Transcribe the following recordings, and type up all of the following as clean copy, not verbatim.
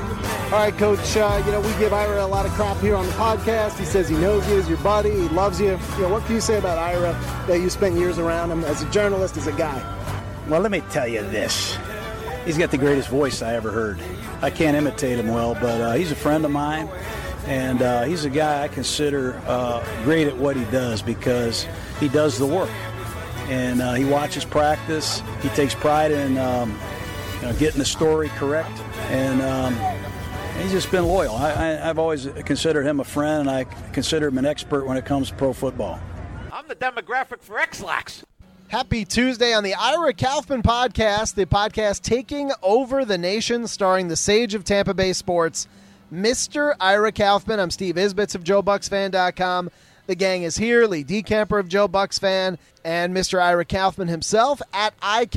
All right, Coach, we give Ira a lot of crap here on the podcast. He says he knows you, he's your buddy, he loves you. What can you say about Ira that you spent years around him as a journalist, as a guy? Well, let me tell you this. He's got the greatest voice I ever heard. I can't imitate him well, but he's a friend of mine, and he's a guy I consider great at what he does because he does the work. And he watches practice. He takes pride in getting the story correct, and he's just been loyal. I've always considered him a friend, and I consider him an expert when it comes to pro football. I'm the demographic for X-Lax. Happy Tuesday on the Ira Kaufman podcast, the podcast taking over the nation, starring the sage of Tampa Bay sports, Mr. Ira Kaufman. I'm Steve Isbitz of JoeBucksFan.com. The gang is here, Lee DeCamper of Joe Bucks Fan, and Mr. Ira Kaufman himself at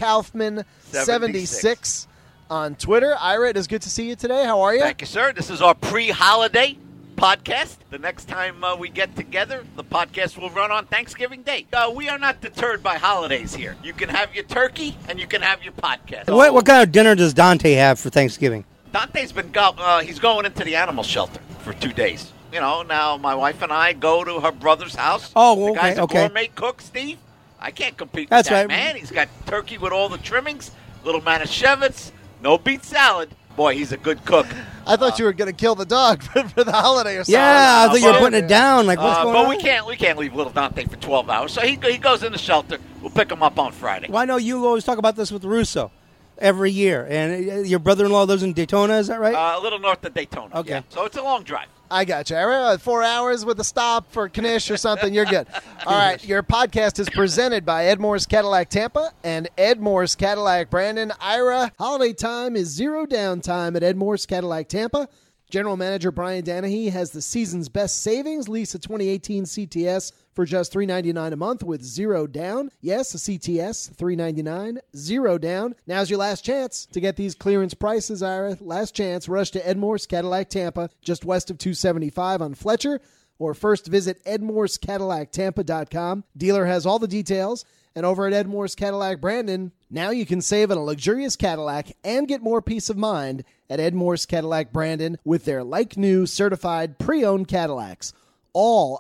iKaufman76 on Twitter. Ira, it is good to see you today. How are you? Thank you, sir. This is our pre-holiday podcast. The next time we get together, the podcast will run on Thanksgiving Day. We are not deterred by holidays here. You can have your turkey and you can have your podcast. What kind of dinner does Dante have for Thanksgiving? Dante's been he's going into the animal shelter for 2 days. Now my wife and I go to her brother's house. Oh, the guy's a okay. gourmet cook, Steve. I can't compete with that, man. He's got turkey with all the trimmings, little Manischewitz, no beet salad. Boy, he's a good cook. I thought you were going to kill the dog for the holiday or something. Yeah, I thought you were putting it down. Like, what's going on? But we can't leave little Dante for 12 hours. So he goes in the shelter. We'll pick him up on Friday. Well, I know you always talk about this with Russo every year. And your brother-in-law lives in Daytona, is that right? A little north of Daytona. Okay. Yeah. So it's a long drive. I got you. 4 hours with a stop for Knish or something. You're good. All right. Your podcast is presented by Ed Moore's Cadillac Tampa and Ed Moore's Cadillac Brandon. Ira, holiday time is zero downtime at Ed Moore's Cadillac Tampa. General Manager Brian Danahy has the season's best savings. Lease a 2018 CTS for just $399 a month with zero down. Yes, a CTS, $399, zero down. Now's your last chance to get these clearance prices, Ira. Last chance. Rush to Ed Moore's Cadillac Tampa, just west of 275 on Fletcher, or first visit EdMoore'sCadillacTampa.com. Dealer has all the details. And over at Ed Moore's Cadillac Brandon, now you can save on a luxurious Cadillac and get more peace of mind at Ed Moore's Cadillac Brandon with their like-new certified pre-owned Cadillacs. All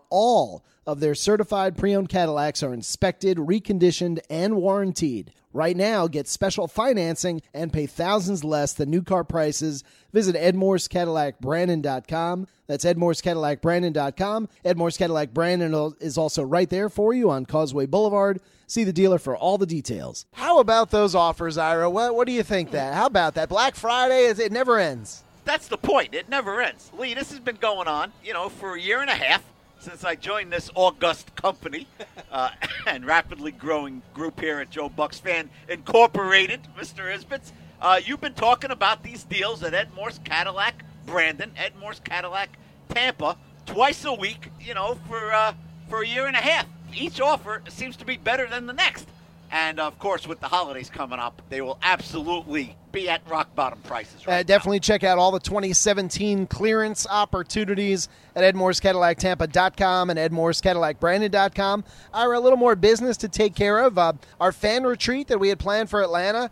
of their certified pre-owned Cadillacs are inspected, reconditioned, and warranted. Right now, get special financing and pay thousands less than new car prices. Visit EdMoore'sCadillacBrandon.com. That's EdMoore'sCadillacBrandon.com. Ed Moore's Cadillac Brandon is also right there for you on Causeway Boulevard. See the dealer for all the details. How about those offers, Ira? What do you think that? How about that? Black Friday, it never ends. That's the point. It never ends. Lee, this has been going on, for a year and a half since I joined this august company and rapidly growing group here at Joe Bucks Fan Incorporated, Mr. Isbitz. You've been talking about these deals at Ed Moore's Cadillac Brandon, Ed Moore's Cadillac Tampa, twice a week, for a year and a half. Each offer seems to be better than the next. And, of course, with the holidays coming up, they will absolutely be at rock-bottom prices definitely check out all the 2017 clearance opportunities at EdMoore'sCadillacTampa.com and EdMoore'sCadillacBrandon.com. Ira, a little more business to take care of. Our fan retreat that we had planned for Atlanta,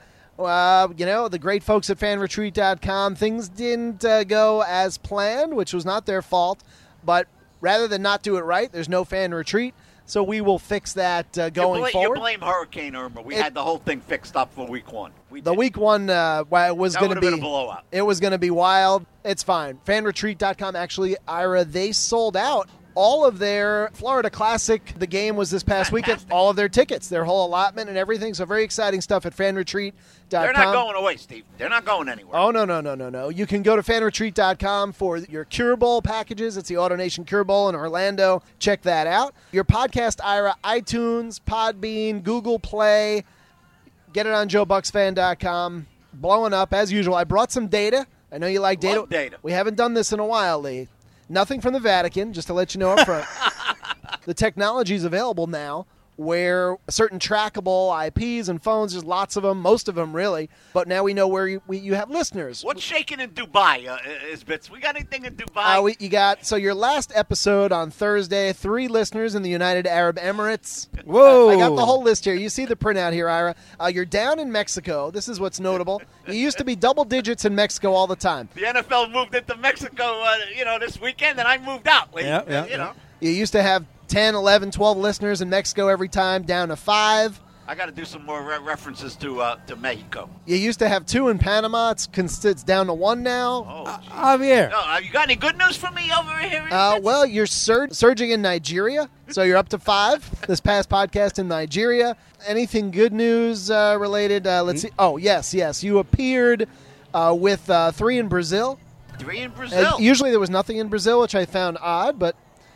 the great folks at FanRetreat.com, things didn't go as planned, which was not their fault. But rather than not do it right, there's no fan retreat. So we will fix that going forward. You blame Hurricane Irma. We had the whole thing fixed up for week one. Week one was going to be a blowout. It was going to be wild. It's fine. FanRetreat.com, actually, Ira, they sold out all of their Florida Classic. The game was this past weekend. All of their tickets, their whole allotment and everything. So very exciting stuff at FanRetreat.com. They're not going away, Steve. They're not going anywhere. Oh, no. You can go to FanRetreat.com for your Cure Bowl packages. It's the AutoNation Cure Bowl in Orlando. Check that out. Your podcast, Ira, iTunes, Podbean, Google Play. Get it on JoeBucksFan.com. Blowing up, as usual. I brought some data. I know you like data. Love data. We haven't done this in a while, Lee. Nothing from the Vatican, just to let you know up front. The technology is available now where certain trackable IPs and phones, there's lots of them, most of them really, but now we know where you have listeners. What's shaking in Dubai, Isbits? We got anything in Dubai? So your last episode on Thursday, 3 listeners in the United Arab Emirates. Whoa. I got the whole list here. You see the printout here, Ira. You're down in Mexico. This is what's notable. You used to be double digits in Mexico all the time. The NFL moved into Mexico, this weekend, and I moved out. Yeah. You used to have 10, 11, 12 listeners in Mexico every time, down to 5. I got to do some more references to Mexico. You used to have 2 in Panama. It's down to 1 now. Oh, Javier. no, you got any good news for me over here? Well, you're surging in Nigeria, so you're up to 5. This past podcast in Nigeria. Anything good news related? Let's see. Oh, yes. You appeared with 3 in Brazil. 3 in Brazil? Usually there was nothing in Brazil, which I found odd, but...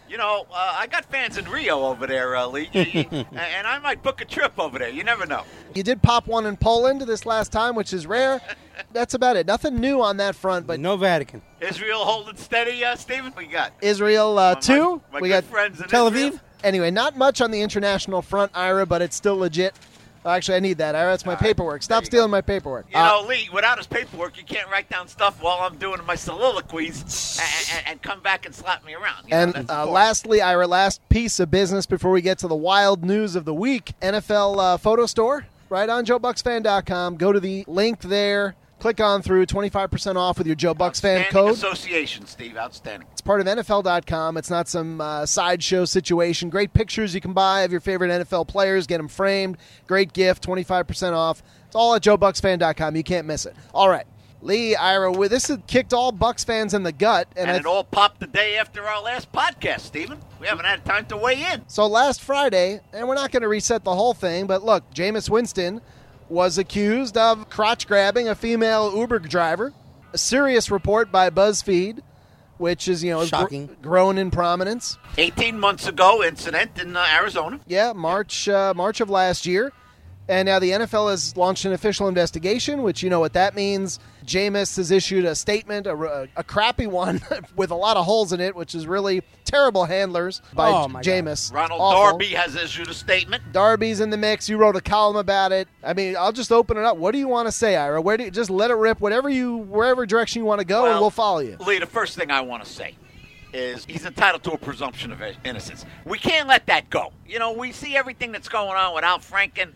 I got fans in Rio over there, Lee, and I might book a trip over there. You never know. You did pop one in Poland this last time, which is rare. That's about it. Nothing new on that front. But no Vatican. Israel holding steady, Stephen? We got Israel 2. My we good got friends in Tel Israel. Aviv. Anyway, not much on the international front, Ira, but it's still legit. Actually, I need that, Ira. That's my paperwork. Stop stealing my paperwork. Lee, without his paperwork, you can't write down stuff while I'm doing my soliloquies and come back and slap me around. Lastly, Ira, last piece of business before we get to the wild news of the week. NFL photo store, right on JoeBucksFan.com. Go to the link there. Click on through, 25% off with your Joe Bucks fan code. Association, Steve. Outstanding. It's part of NFL.com. It's not some sideshow situation. Great pictures you can buy of your favorite NFL players. Get them framed. Great gift, 25% off. It's all at JoeBucksFan.com. You can't miss it. All right. Lee, Ira, this has kicked all Bucks fans in the gut. And it all popped the day after our last podcast, Stephen. We haven't had time to weigh in. So last Friday, and we're not going to reset the whole thing, but look, Jameis Winston was accused of crotch-grabbing a female Uber driver. A serious report by BuzzFeed, which is, shocking, grown in prominence. 18 months ago, incident in Arizona. Yeah, March of last year. And now the NFL has launched an official investigation, which you know what that means. Jameis has issued a statement, a crappy one with a lot of holes in it, which is really terrible handlers by Jameis. Ronald Darby has issued a statement. Darby's in the mix. You wrote a column about it. I mean, I'll just open it up. What do you want to say, Ira? Just let it rip, wherever direction you want to go, and we'll follow you. Lee, the first thing I want to say is he's entitled to a presumption of innocence. We can't let that go. We see everything that's going on with Al Franken,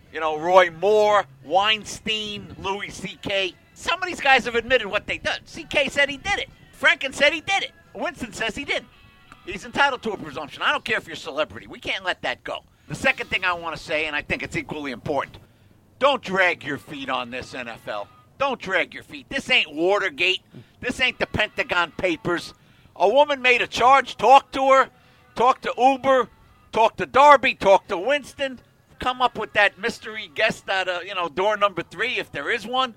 Roy Moore, Weinstein, Louis C.K. Some of these guys have admitted what they done. C.K. said he did it. Franken said he did it. Winston says he didn't. He's entitled to a presumption. I don't care if you're a celebrity. We can't let that go. The second thing I want to say, and I think it's equally important, don't drag your feet on this, NFL. Don't drag your feet. This ain't Watergate. This ain't the Pentagon Papers. A woman made a charge. Talk to her. Talk to Uber. Talk to Darby. Talk to Winston. Come up with that mystery guest at door number 3 if there is one.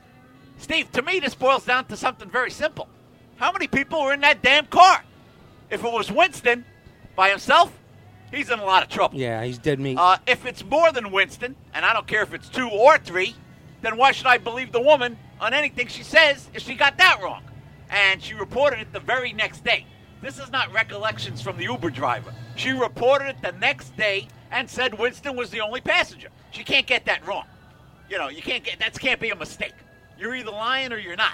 Steve, to me this boils down to something very simple. How many people were in that damn car? If it was Winston by himself, he's in a lot of trouble. Yeah, he's dead meat. If it's more than Winston, and I don't care if it's 2 or 3, then why should I believe the woman on anything she says if she got that wrong? And she reported it the very next day. This is not recollections from the Uber driver. She reported it the next day and said Winston was the only passenger. She can't get that wrong. You can't be a mistake. You're either lying or you're not.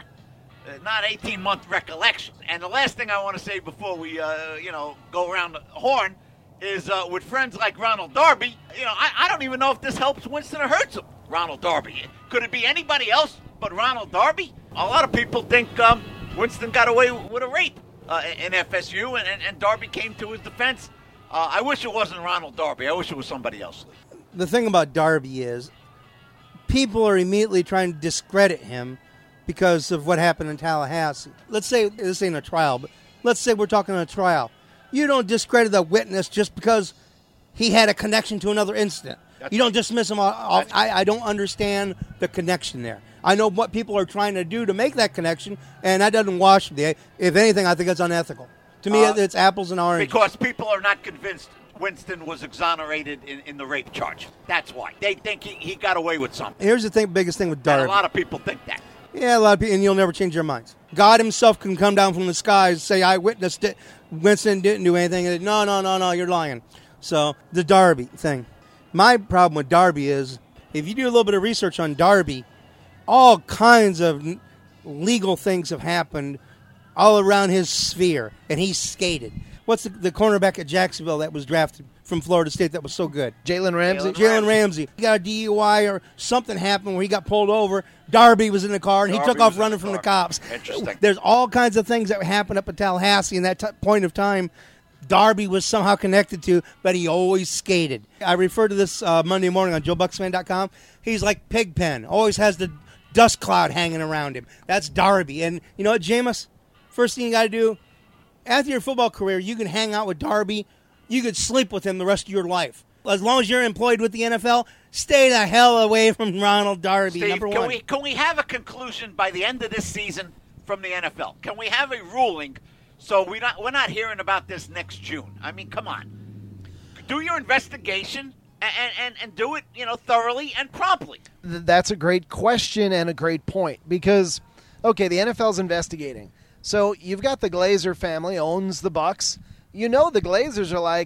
Not 18-month recollection. And the last thing I want to say before we, go around the horn is with friends like Ronald Darby, I don't even know if this helps Winston or hurts him, Ronald Darby. Could it be anybody else but Ronald Darby? A lot of people think Winston got away with a rape in FSU, and Darby came to his defense. I wish it wasn't Ronald Darby. I wish it was somebody else. The thing about Darby is people are immediately trying to discredit him because of what happened in Tallahassee. Let's say this ain't a trial, but let's say we're talking a trial. You don't discredit a witness just because he had a connection to another incident. You don't dismiss him off. I don't understand the connection there. I know what people are trying to do to make that connection, and that doesn't wash me. If anything, I think it's unethical. To me, it's apples and oranges. Because people are not convinced Winston was exonerated in the rape charge. That's why. They think he got away with something. Here's the biggest thing with Darby. And a lot of people think that. Yeah, a lot of people, and you'll never change your minds. God himself can come down from the skies and say, I witnessed it. Winston didn't do anything. And no, you're lying. So the Darby thing. My problem with Darby is if you do a little bit of research on Darby, all kinds of legal things have happened all around his sphere, and he's skated. What's the cornerback at Jacksonville that was drafted from Florida State that was so good? Jalen Ramsey. Jalen Ramsey. He got a DUI or something happened where he got pulled over. Darby was in the car, and he took off running from the cops. Interesting. There's all kinds of things that happened up in Tallahassee in that point of time Darby was somehow connected to, but he always skated. I refer to this Monday morning on JoeBucksFan.com. He's like Pigpen, always has the dust cloud hanging around him. That's Darby. And you know what, Jameis? First thing you got to do, after your football career, you can hang out with Darby. You could sleep with him the rest of your life. As long as you're employed with the NFL, stay the hell away from Ronald Darby, Steve, number one. Can we have a conclusion by the end of this season from the NFL? Can we have a ruling so we're not hearing about this next June? I mean, come on. Do your investigation and do it, thoroughly and promptly. That's a great question and a great point because, okay, the NFL's investigating. So you've got the Glazer family owns the Bucs. The Glazers are like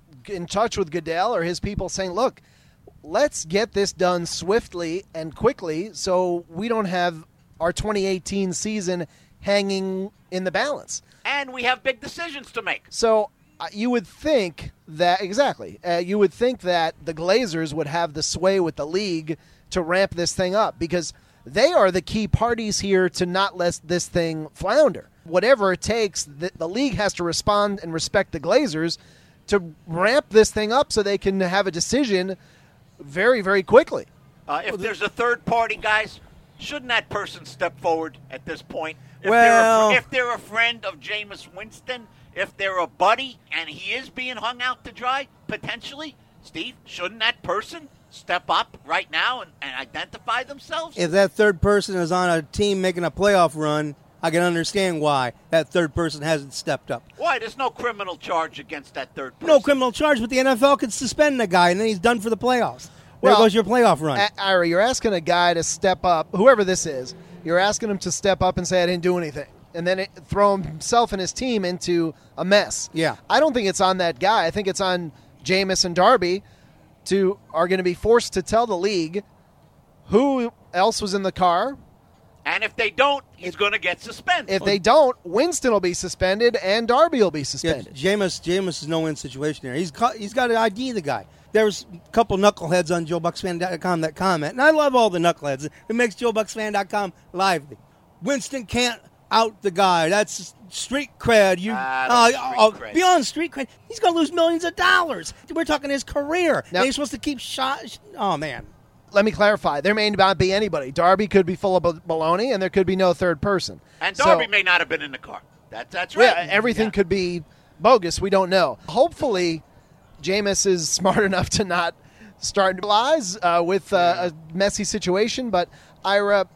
in touch with Goodell or his people saying, look, let's get this done swiftly and quickly so we don't have our 2018 season hanging in the balance. And we have big decisions to make. So you would think that, exactly, you would think that the Glazers would have the sway with the league to ramp this thing up because they are the key parties here to not let this thing flounder. Whatever it takes, the league has to respond and respect the Glazers to ramp this thing up so they can have a decision very, very quickly. If there's a third party, guys, shouldn't that person step forward at this point? If they're a friend of Jameis Winston, if they're a buddy and he is being hung out to dry, potentially, Steve, shouldn't that person step up right now and identify themselves? If that third person is on a team making a playoff run, I can understand why that third person hasn't stepped up. Why? There's no criminal charge against that third person. No criminal charge, but the NFL could suspend the guy, and then he's done for the playoffs. There goes your playoff run. Ira, you're asking a guy to step up, whoever this is, you're asking him to step up and say, I didn't do anything, and then throw himself and his team into a mess. Yeah. I don't think it's on that guy. I think it's on Jameis and Darby are going to be forced to tell the league who else was in the car. And if they don't, he's going to get suspended. If they don't, Winston will be suspended and Darby will be suspended. Yeah, Jameis is no win situation here. He's got to ID the guy. There's a couple knuckleheads on JoeBucksFan.com that comment, and I love all the knuckleheads. It makes JoeBucksFan.com lively. Winston can't out the guy. That's street cred. Beyond street cred, he's going to lose millions of dollars. We're talking his career. Now, he's supposed to keep shot. Oh, man. Let me clarify. There may not be anybody. Darby could be full of baloney, and there could be no third person. And Darby may not have been in the car. That's right. Yeah, everything could be bogus. We don't know. Hopefully, Jameis is smart enough to not start lies with a messy situation. But, Ira,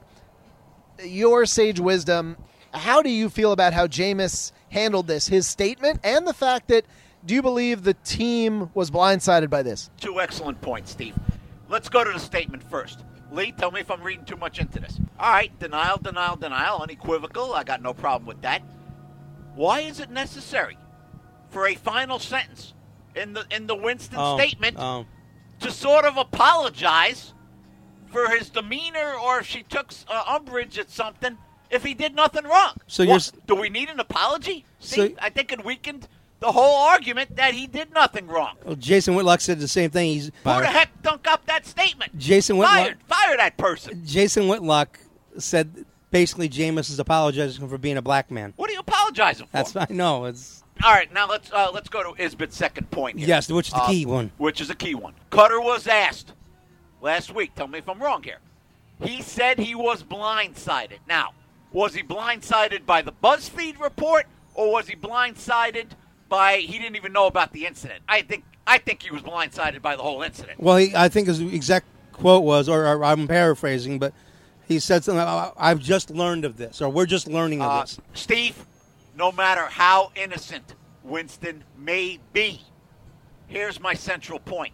your sage wisdom, how do you feel about how Jameis handled this, his statement, and the fact that do you believe the team was blindsided by this? Two excellent points, Steve. Let's go to the statement first. Lee, tell me if I'm reading too much into this. All right, denial, unequivocal. I got no problem with that. Why is it necessary for a final sentence in the Winston statement to sort of apologize for his demeanor or if she took umbrage at something if he did nothing wrong? So do we need an apology? Steve, I think it weakened the whole argument that he did nothing wrong. Well, Jason Whitlock said the same thing. Who the heck dunk up that statement? Jason Whitlock. Fire that person. Jason Whitlock said basically Jameis is apologizing for being a black man. What are you apologizing for? I know. It's all right. Now let's go to Isbit's second point here. Yes, which is the key one. Which is a key one. Cutter was asked last week. Tell me if I'm wrong here. He said he was blindsided. Now, was he blindsided by the BuzzFeed report, or was he blindsided by he didn't even know about the incident? I think he was blindsided by the whole incident. Well, I think his exact quote was, or I'm paraphrasing, but he said something about, I've just learned of this, or we're just learning of this. Steve, no matter how innocent Winston may be, here's my central point.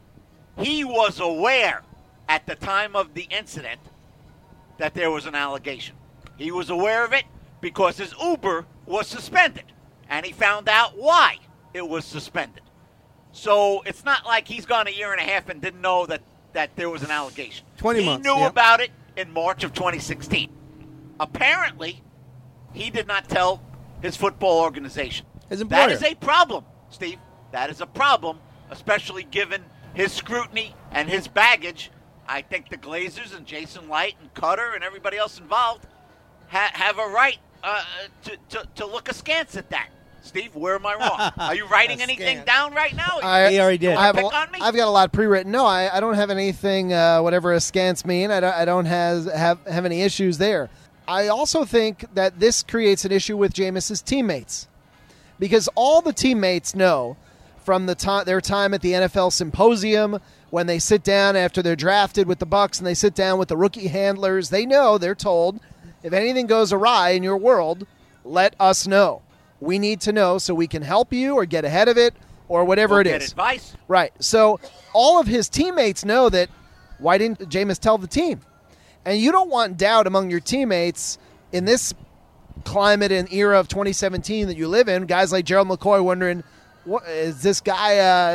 He was aware at the time of the incident that there was an allegation. He was aware of it because his Uber was suspended. And he found out why it was suspended. So it's not like he's gone a year and a half and didn't know that there was an allegation. 20 months. He knew Yep. about it in March of 2016. Apparently, he did not tell his football organization. His employer. That is a problem, Steve. That is a problem, especially given his scrutiny and his baggage. I think the Glazers and Jason Light and Cutter and everybody else involved have a right to look askance at that. Steve, where am I wrong? Are you writing anything down right now? He already did. I've on me? got a lot pre-written. No, I don't have anything, whatever askance mean. I don't have any issues there. I also think that this creates an issue with Jameis's teammates, because all the teammates know from their time at the NFL Symposium, when they sit down after they're drafted with the Bucs and they sit down with the rookie handlers, they're told, if anything goes awry in your world, let us know. We need to know so we can help you or get ahead of it or whatever it Get is. advice. Right. So all of his teammates know that. Why didn't Jameis tell the team? And you don't want doubt among your teammates in this climate and era of 2017 that you live in. Guys like Gerald McCoy wondering, what, is this guy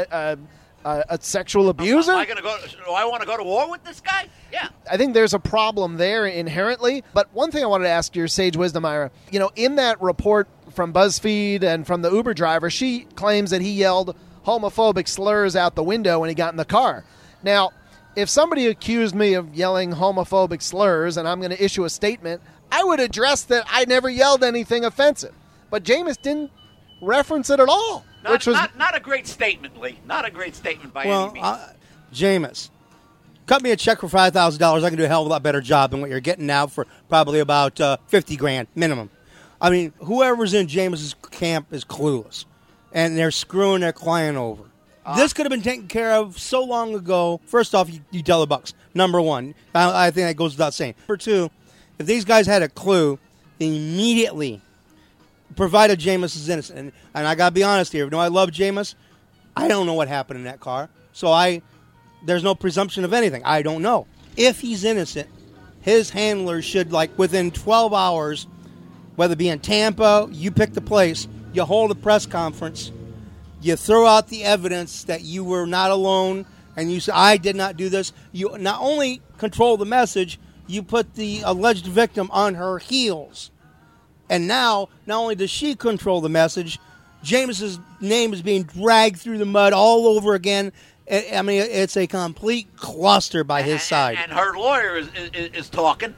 a sexual abuser? Do I want to go to war with this guy? Yeah. I think there's a problem there inherently. But one thing I wanted to ask your sage wisdom, Ira, in that report from BuzzFeed and from the Uber driver, she claims that he yelled homophobic slurs out the window when he got in the car. Now, if somebody accused me of yelling homophobic slurs and I'm going to issue a statement, I would address that I never yelled anything offensive. But Jameis didn't reference it at all. Not a great statement, Lee. Not a great statement by any means. Jameis, cut me a check for $5,000. I can do a hell of a lot better job than what you're getting now for probably about $50,000 minimum. I mean, whoever's in Jameis's camp is clueless, and they're screwing their client over. This could have been taken care of so long ago. First off, you tell the Bucs. Number one, I think that goes without saying. Number two, if these guys had a clue, they immediately provided Jameis is innocent. And I got to be honest here. I love Jameis. I don't know what happened in that car. So there's no presumption of anything. I don't know. If he's innocent, his handlers should, within 12 hours, whether it be in Tampa, you pick the place, you hold a press conference, you throw out the evidence that you were not alone, and you say, I did not do this. You not only control the message, you put the alleged victim on her heels. And now, not only does she control the message, Jameis's name is being dragged through the mud all over again. I mean, it's a complete cluster by his side. And her lawyer is talking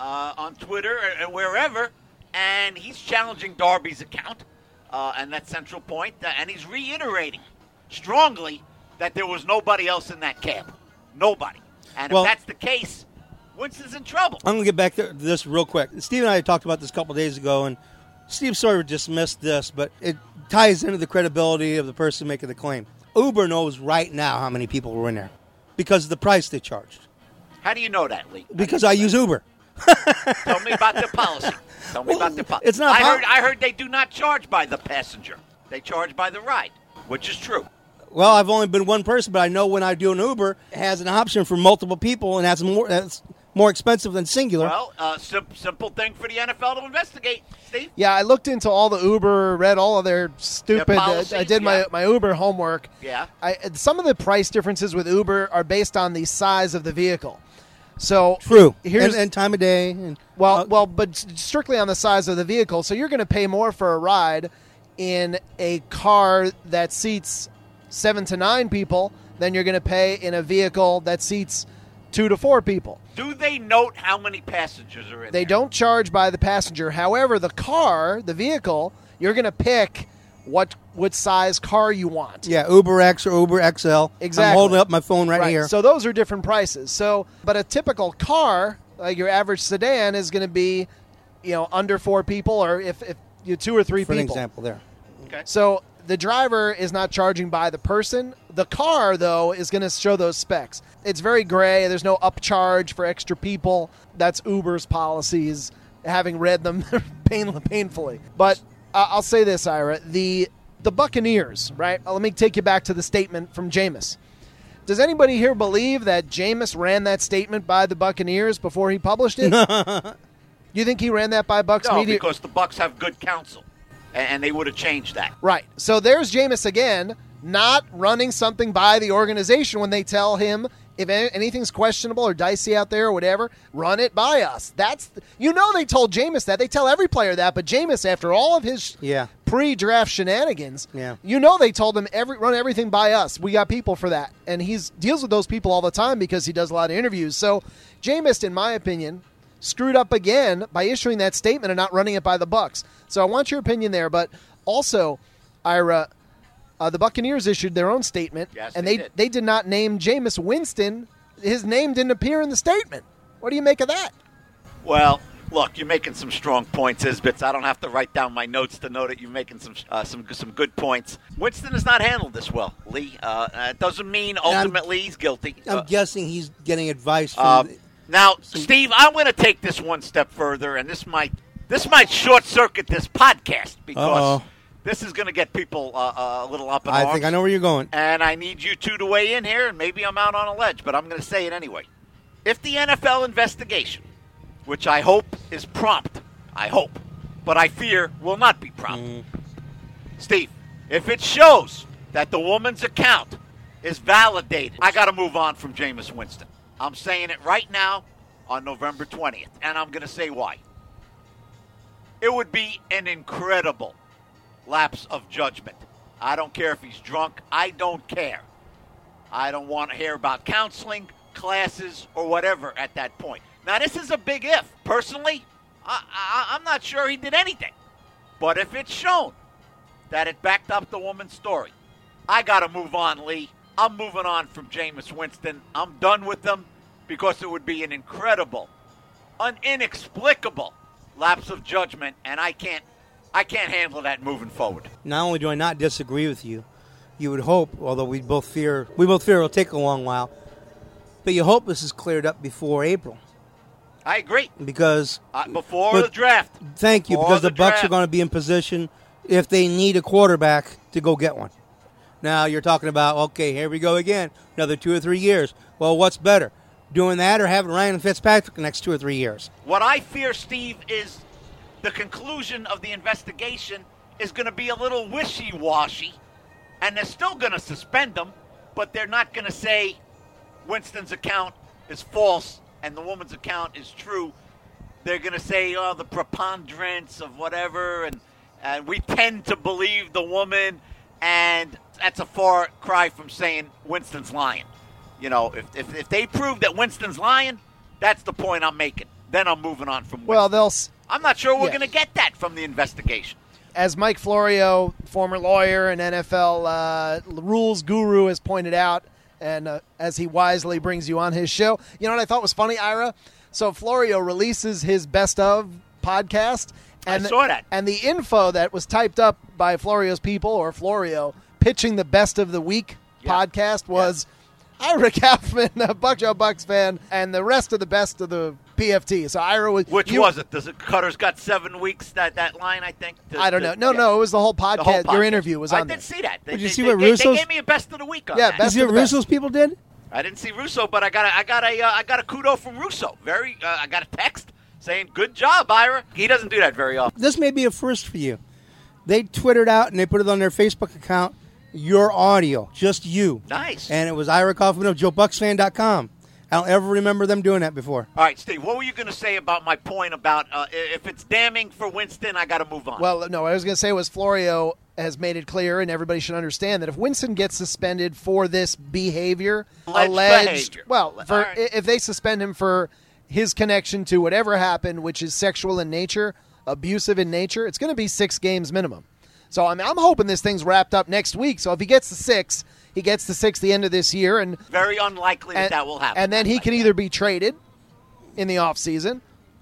on Twitter and wherever, and he's challenging Darby's account and that central point, and he's reiterating strongly that there was nobody else in that cab. Nobody. And if that's the case, Wentz is in trouble. I'm going to get back to this real quick. Steve and I talked about this a couple of days ago, and Steve sort of dismissed this, but it ties into the credibility of the person making the claim. Uber knows right now how many people were in there because of the price they charged. How do you know that, Lee? Because I use Uber. Tell me about their policy. Tell me about their policy. It's not. I heard they do not charge by the passenger. They charge by the ride, which is true. Well, I've only been one person, but I know when I do an Uber, it has an option for multiple people, and that's more expensive than singular. Well, simple thing for the NFL to investigate, Steve. Yeah, I looked into all the Uber, read all of their stupid. Their policies, I did my Uber homework. Yeah. Some of the price differences with Uber are based on the size of the vehicle. So true. Here's and time of day. And, but strictly on the size of the vehicle. So you're going to pay more for a ride in a car that seats 7 to 9 people than you're going to pay in a vehicle that seats 2 to 4 people. Do they note how many passengers are in there? They don't charge by the passenger. However, the vehicle, you're going to pick what size car you want. Yeah, Uber X or Uber XL. Exactly. I'm holding up my phone right here. So those are different prices. But a typical car, like your average sedan, is going to be, under 4 people, or if you 2 or 3 For people. an example there. Okay. So the driver is not charging by the person. The car, though, is going to show those specs. It's very gray. There's no upcharge for extra people. That's Uber's policies, having read them painfully. But I'll say this, Ira. The Buccaneers, right? Let me take you back to the statement from Jameis. Does anybody here believe that Jameis ran that statement by the Buccaneers before he published it? You think he ran that by Bucs No, Media? because the Bucs have good counsel, and they would have changed that. Right. So there's Jameis again, not running something by the organization when they tell him if anything's questionable or dicey out there or whatever, run it by us. They told Jameis that. They tell every player that, but Jameis, after all of his pre-draft shenanigans, they told him run everything by us. We got people for that. And he deals with those people all the time because he does a lot of interviews. So Jameis, in my opinion, screwed up again by issuing that statement and not running it by the Bucs. So I want your opinion there. But also, Ira, the Buccaneers issued their own statement, and they did not name Jameis Winston. His name didn't appear in the statement. What do you make of that? Well, look, you're making some strong points, Isbitz. I don't have to write down my notes to know that you're making some good points. Winston has not handled this well, Lee. It doesn't mean ultimately he's guilty. I'm guessing he's getting advice from now, Steve, I'm going to take this one step further, and this might short-circuit this podcast because this is going to get people a little up in arms. I think I know where you're going. And I need you two to weigh in here, and maybe I'm out on a ledge, but I'm going to say it anyway. If the NFL investigation, which I hope is prompt, but I fear will not be prompt. Steve, if it shows that the woman's account is validated, I got to move on from Jameis Winston. I'm saying it right now on November 20th, and I'm going to say why. It would be an incredible lapse of judgment. I don't care if he's drunk. I don't care. I don't want to hear about counseling, classes, or whatever at that point. Now, this is a big if. Personally, I'm not sure he did anything. But if it's shown that it backed up the woman's story, I got to move on, Lee. I'm moving on from Jameis Winston. I'm done with them because it would be an incredible, an inexplicable lapse of judgment, and I can't handle that moving forward. Not only do I not disagree with you, you would hope, although we both fear it'll take a long while, but you hope this is cleared up before April. I agree. Because before the draft. Thank you, because the Bucs are going to be in position if they need a quarterback to go get one. Now you're talking about, okay, here we go again, another 2 or 3 years. Well, what's better, doing that or having Ryan Fitzpatrick the next 2 or 3 years? What I fear, Steve, is the conclusion of the investigation is going to be a little wishy-washy, and they're still going to suspend him, but they're not going to say Winston's account is false and the woman's account is true. They're going to say, the preponderance of whatever, and we tend to believe the woman, and that's a far cry from saying Winston's lying. You know, if they prove that Winston's lying, that's the point I'm making. Then I'm moving on from Winston. Well, I'm not sure we're going to get that from the investigation. As Mike Florio, former lawyer and NFL rules guru, has pointed out, and as he wisely brings you on his show, you know what I thought was funny, Ira? So Florio releases his best of podcast. And I saw that. And the info that was typed up by Florio's people, or Florio, pitching the best of the week podcast was Ira Kaufman, a Joe Bucs fan, and the rest of the best of the PFT. So Ira was... Which was it? Cutter's got 7 weeks, that line, I think? I don't know. No, it was the whole podcast. The whole podcast. Your interview was on there. I did see that. Did you see what Russo's... They gave me a best of the week on that. Did you see what Russo's people did? I didn't see Russo, but I got a kudo from Russo. I got a text saying, good job, Ira. He doesn't do that very often. This may be a first for you. They Twittered out and they put it on their Facebook account, your audio, just you. Nice. And it was Ira Kaufman of JoeBucksFan.com. I don't ever remember them doing that before. All right, Steve, what were you going to say about my point about if it's damning for Winston, I got to move on? Well, no, what I was going to say was Florio has made it clear, and everybody should understand, that if Winston gets suspended for this behavior, alleged behavior. If they suspend him for his connection to whatever happened, which is sexual in nature, abusive in nature, it's going to be 6 games minimum. So I'm hoping this thing's wrapped up next week. So if he gets the 6, he gets the 6 the end of this year. And very unlikely that will happen. And then he can either be traded in the offseason,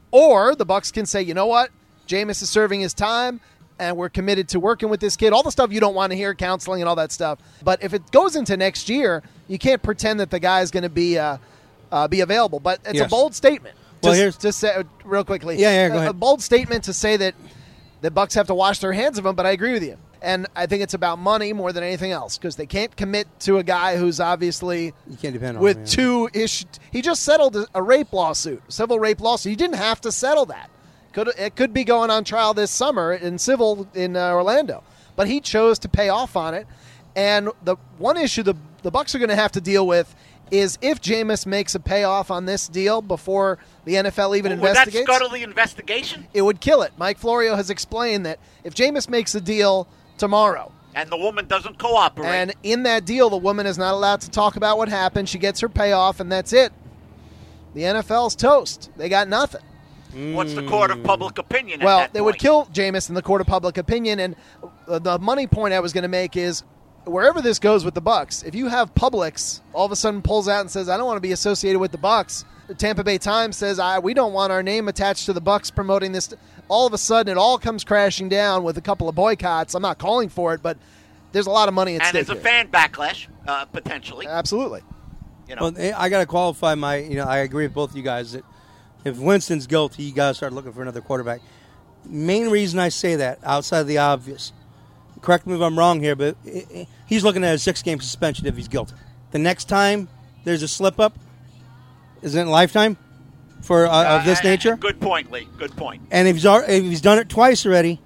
or the Bucs can say, you know what, Jameis is serving his time, and we're committed to working with this kid. All the stuff you don't want to hear, counseling and all that stuff. But if it goes into next year, you can't pretend that the guy is going to be available. But it's a bold statement. Well, just say real quickly. Go ahead. A bold statement to say that the Bucs have to wash their hands of him, but I agree with you. And I think it's about money more than anything else, because they can't commit to a guy who's obviously you can't depend on with him, 2 issues. He just settled a rape lawsuit, civil rape lawsuit. He didn't have to settle that. It could be going on trial this summer in civil in Orlando, but he chose to pay off on it. And the one issue the Bucs are going to have to deal with is if Jameis makes a payoff on this deal before the NFL even investigates. Would that scuttle the investigation? It would kill it. Mike Florio has explained that if Jameis makes a deal tomorrow, and the woman doesn't cooperate, and in that deal the woman is not allowed to talk about what happened, she gets her payoff, and that's it. The NFL's toast. They got nothing. What's the court of public opinion at Well, that they point? would kill Jameis in the court of public opinion, and the money point I was going to make is wherever this goes with the Bucs, if you have Publix all of a sudden pulls out and says, I don't want to be associated with the Bucs, the Tampa Bay Times says, we don't want our name attached to the Bucs promoting this, all of a sudden it all comes crashing down with a couple of boycotts. I'm not calling for it, but there's a lot of money at stake. And there's a fan backlash, potentially. Absolutely. Well, I got to qualify my, I agree with both of you guys that if Winston's guilty, you got to start looking for another quarterback. Main reason I say that, outside of the obvious, correct me if I'm wrong here, but he's looking at a 6-game suspension if he's guilty. The next time there's a slip-up, isn't it lifetime for of this nature? Good point, Lee. Good point. And if he's done it twice already,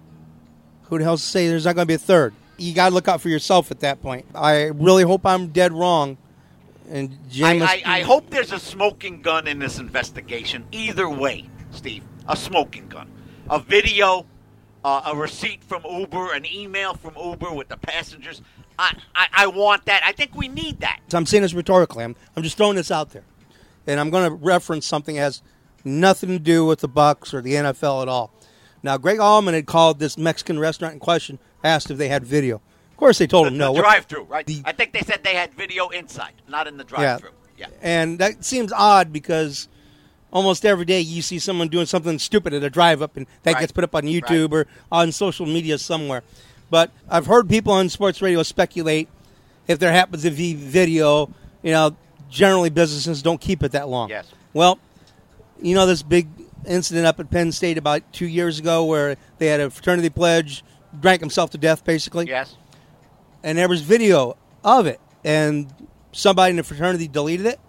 who the hell's to say there's not going to be a third? You got to look out for yourself at that point. I really hope I'm dead wrong. And I hope there's a smoking gun in this investigation. Either way, Steve, a smoking gun, a video, a receipt from Uber, an email from Uber with the passengers. I want that. I think we need that. So I'm saying this rhetorically. I'm just throwing this out there, and I'm going to reference something that has nothing to do with the Bucs or the NFL at all. Now, Greg Allman had called this Mexican restaurant in question, asked if they had video. Of course, they told him no. The drive-through, right? I think they said they had video inside, not in the drive-through. Yeah. And that seems odd because almost every day you see someone doing something stupid at a drive-up, and that gets put up on YouTube or on social media somewhere. But I've heard people on sports radio speculate if there happens to be video, generally businesses don't keep it that long. Yes. Well, this big incident up at Penn State about 2 years ago where they had a fraternity pledge, drank himself to death, basically. Yes. And there was video of it, and somebody in the fraternity deleted it.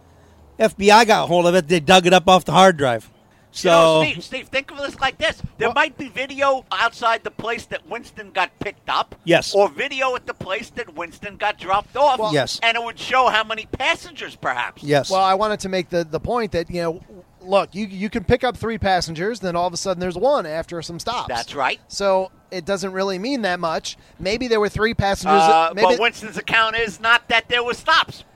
FBI got a hold of it. They dug it up off the hard drive. So, Steve, think of this like this. There might be video outside the place that Winston got picked up. Yes. Or video at the place that Winston got dropped off. Well, yes. And it would show how many passengers, perhaps. Yes. Well, I wanted to make the point that, look, you can pick up 3 passengers, then all of a sudden there's 1 after some stops. That's right. So it doesn't really mean that much. Maybe there were 3 passengers. But Winston's account is not that there were stops.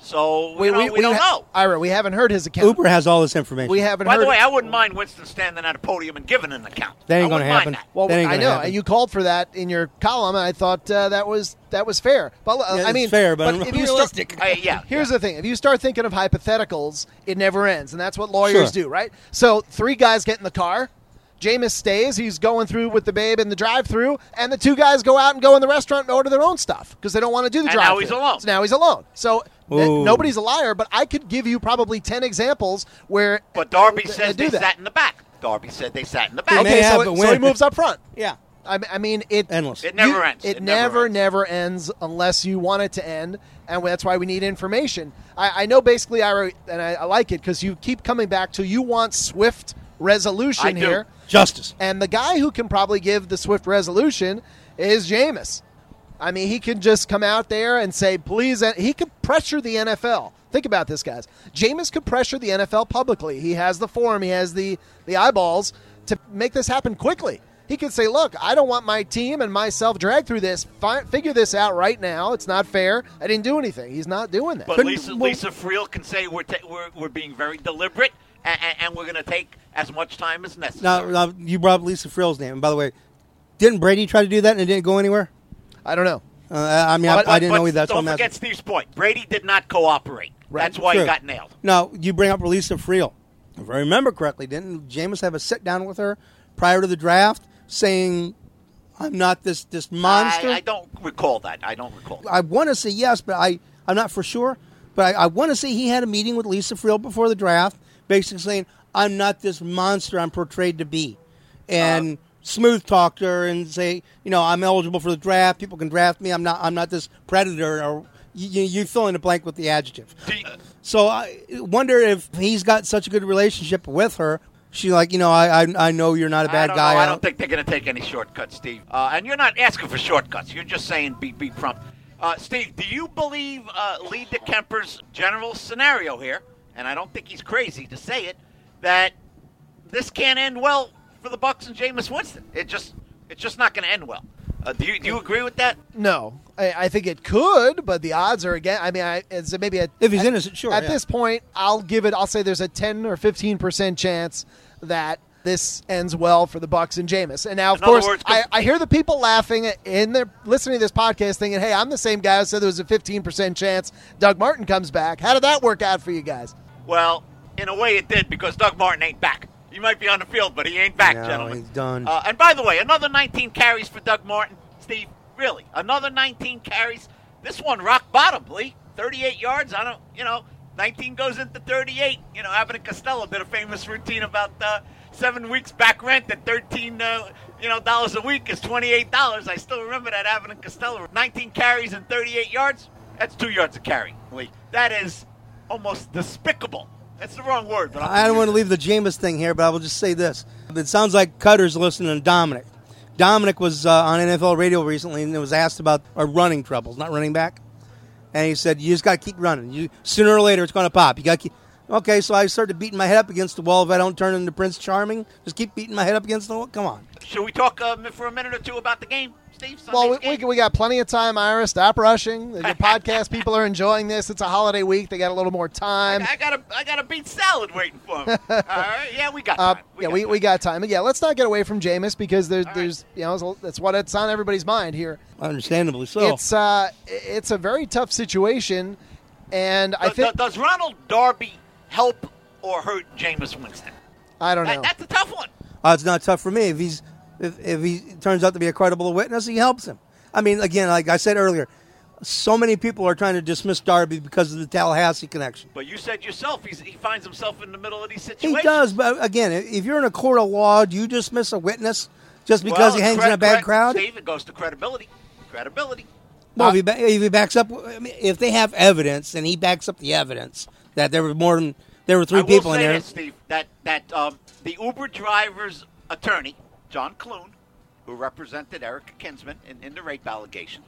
So we don't know. Ira, we haven't heard his account. Uber has all this information. We haven't By heard the way, I wouldn't mind Winston standing at a podium and giving an account. That ain't going to happen. Well, that ain't I know, happen. and you called for that in your column, and I thought that was fair. But it's fair, but if you unrealistic. Here's the thing: if you start thinking of hypotheticals, it never ends, and that's what lawyers do, right? So 3 guys get in the car. Jameis stays. He's going through with the babe in the drive-thru, and the 2 guys go out and go in the restaurant and order their own stuff because they don't want to do the drive-thru. Now he's alone. So now he's alone. So nobody's a liar, but I could give you probably 10 examples where. But Darby says do they that. sat in the back. Darby said they sat in the back. Okay, have, so but he moves up front. Yeah. I mean, it endless. It never ends. It never ends unless you want it to end, and that's why we need information. I know basically, Ira, and I like it because you keep coming back to you want swift resolution here. Justice. And the guy who can probably give the swift resolution is Jameis. I mean, he can just come out there and say, please. He could pressure the NFL. Think about this, guys. Jameis could pressure the NFL publicly. He has the forum. He has the eyeballs to make this happen quickly. He could say, look, I don't want my team and myself dragged through this. Figure this out right now. It's not fair. I didn't do anything. He's not doing that. But Lisa Friel can say we're being very deliberate, and we're going to take as much time as necessary. Now, you brought up Lisa Friel's name. And by the way, didn't Brady try to do that and it didn't go anywhere? I don't know. I didn't know either. That's what I'm don't forget asking. Steve's point. Brady did not cooperate. Right. That's why True. he got nailed. Now, you bring up Lisa Friel. If I remember correctly, didn't Jameis have a sit-down with her prior to the draft saying, I'm not this monster? I don't recall that. I want to say yes, but I'm not for sure. But I want to say he had a meeting with Lisa Friel before the draft, basically saying, I'm not this monster I'm portrayed to be. And smooth talked her and say, I'm eligible for the draft. People can draft me. I'm not this predator. Or you fill in the blank with the adjective. So I wonder if he's got such a good relationship with her. She's like, I know you're not a bad guy. I don't think they're going to take any shortcuts, Steve. And you're not asking for shortcuts. You're just saying be prompt. Steve, do you believe Lee DeKemper's general scenario here, and I don't think he's crazy to say it, that this can't end well for the Bucs and Jameis Winston? It's just not going to end well. Do you agree with that? No, I think it could, but the odds are again. I mean, it's maybe if he's innocent, sure. At this point, I'll say there's a 10 or 15% chance that this ends well for the Bucs and Jameis. And now, of course, I hear the people laughing in their listening to this podcast, thinking, "Hey, I'm the same guy who said there was a 15% chance Doug Martin comes back." How did that work out for you guys? Well, in a way, it did because Doug Martin ain't back. He might be on the field, but he ain't back, gentlemen. He's done. And by the way, another 19 carries for Doug Martin. Steve, really, another 19 carries. This one rock bottom, Lee. 38 yards. 19 goes into 38. Abbott and Costello did a famous routine about 7 weeks back rent at $13 dollars a week is $28. I still remember that Abbott and Costello. 19 carries and 38 yards. That's 2 yards a carry, Lee. That is almost despicable. That's the wrong word. But I don't want to leave the Jameis thing here, but I will just say this. It sounds like Cutter's listening to Dominic. Dominic was on NFL radio recently and was asked about our running troubles, not running back. And he said, you just got to keep running. Sooner or later, it's going to pop. You got to keep. Okay, so I started beating my head up against the wall. If I don't turn into Prince Charming, just keep beating my head up against the wall. Come on. Should we talk for a minute or two about the game, Steve? Well, we got plenty of time, Ira. Stop rushing. Your podcast people are enjoying this. It's a holiday week. They got a little more time. I got a beet salad waiting for them. All right, yeah, we got time. We got time. But yeah, let's not get away from Jameis because there's that's it's on everybody's mind here. Understandably so. It's a very tough situation, and I think does Ronald Darby help or hurt Jameis Winston? I don't know. That's a tough one. It's not tough for me. If he turns out to be a credible witness, he helps him. I mean, again, like I said earlier, so many people are trying to dismiss Darby because of the Tallahassee connection. But you said yourself he finds himself in the middle of these situations. He does, but again, if you're in a court of law, do you dismiss a witness just because he hangs in a bad crowd? Steve, it goes to credibility. Well, if he backs up, if they have evidence and he backs up the evidence that there were three people in there. I will say this, Steve, that the Uber driver's attorney, John Clune, who represented Erica Kinsman in the rape allegation,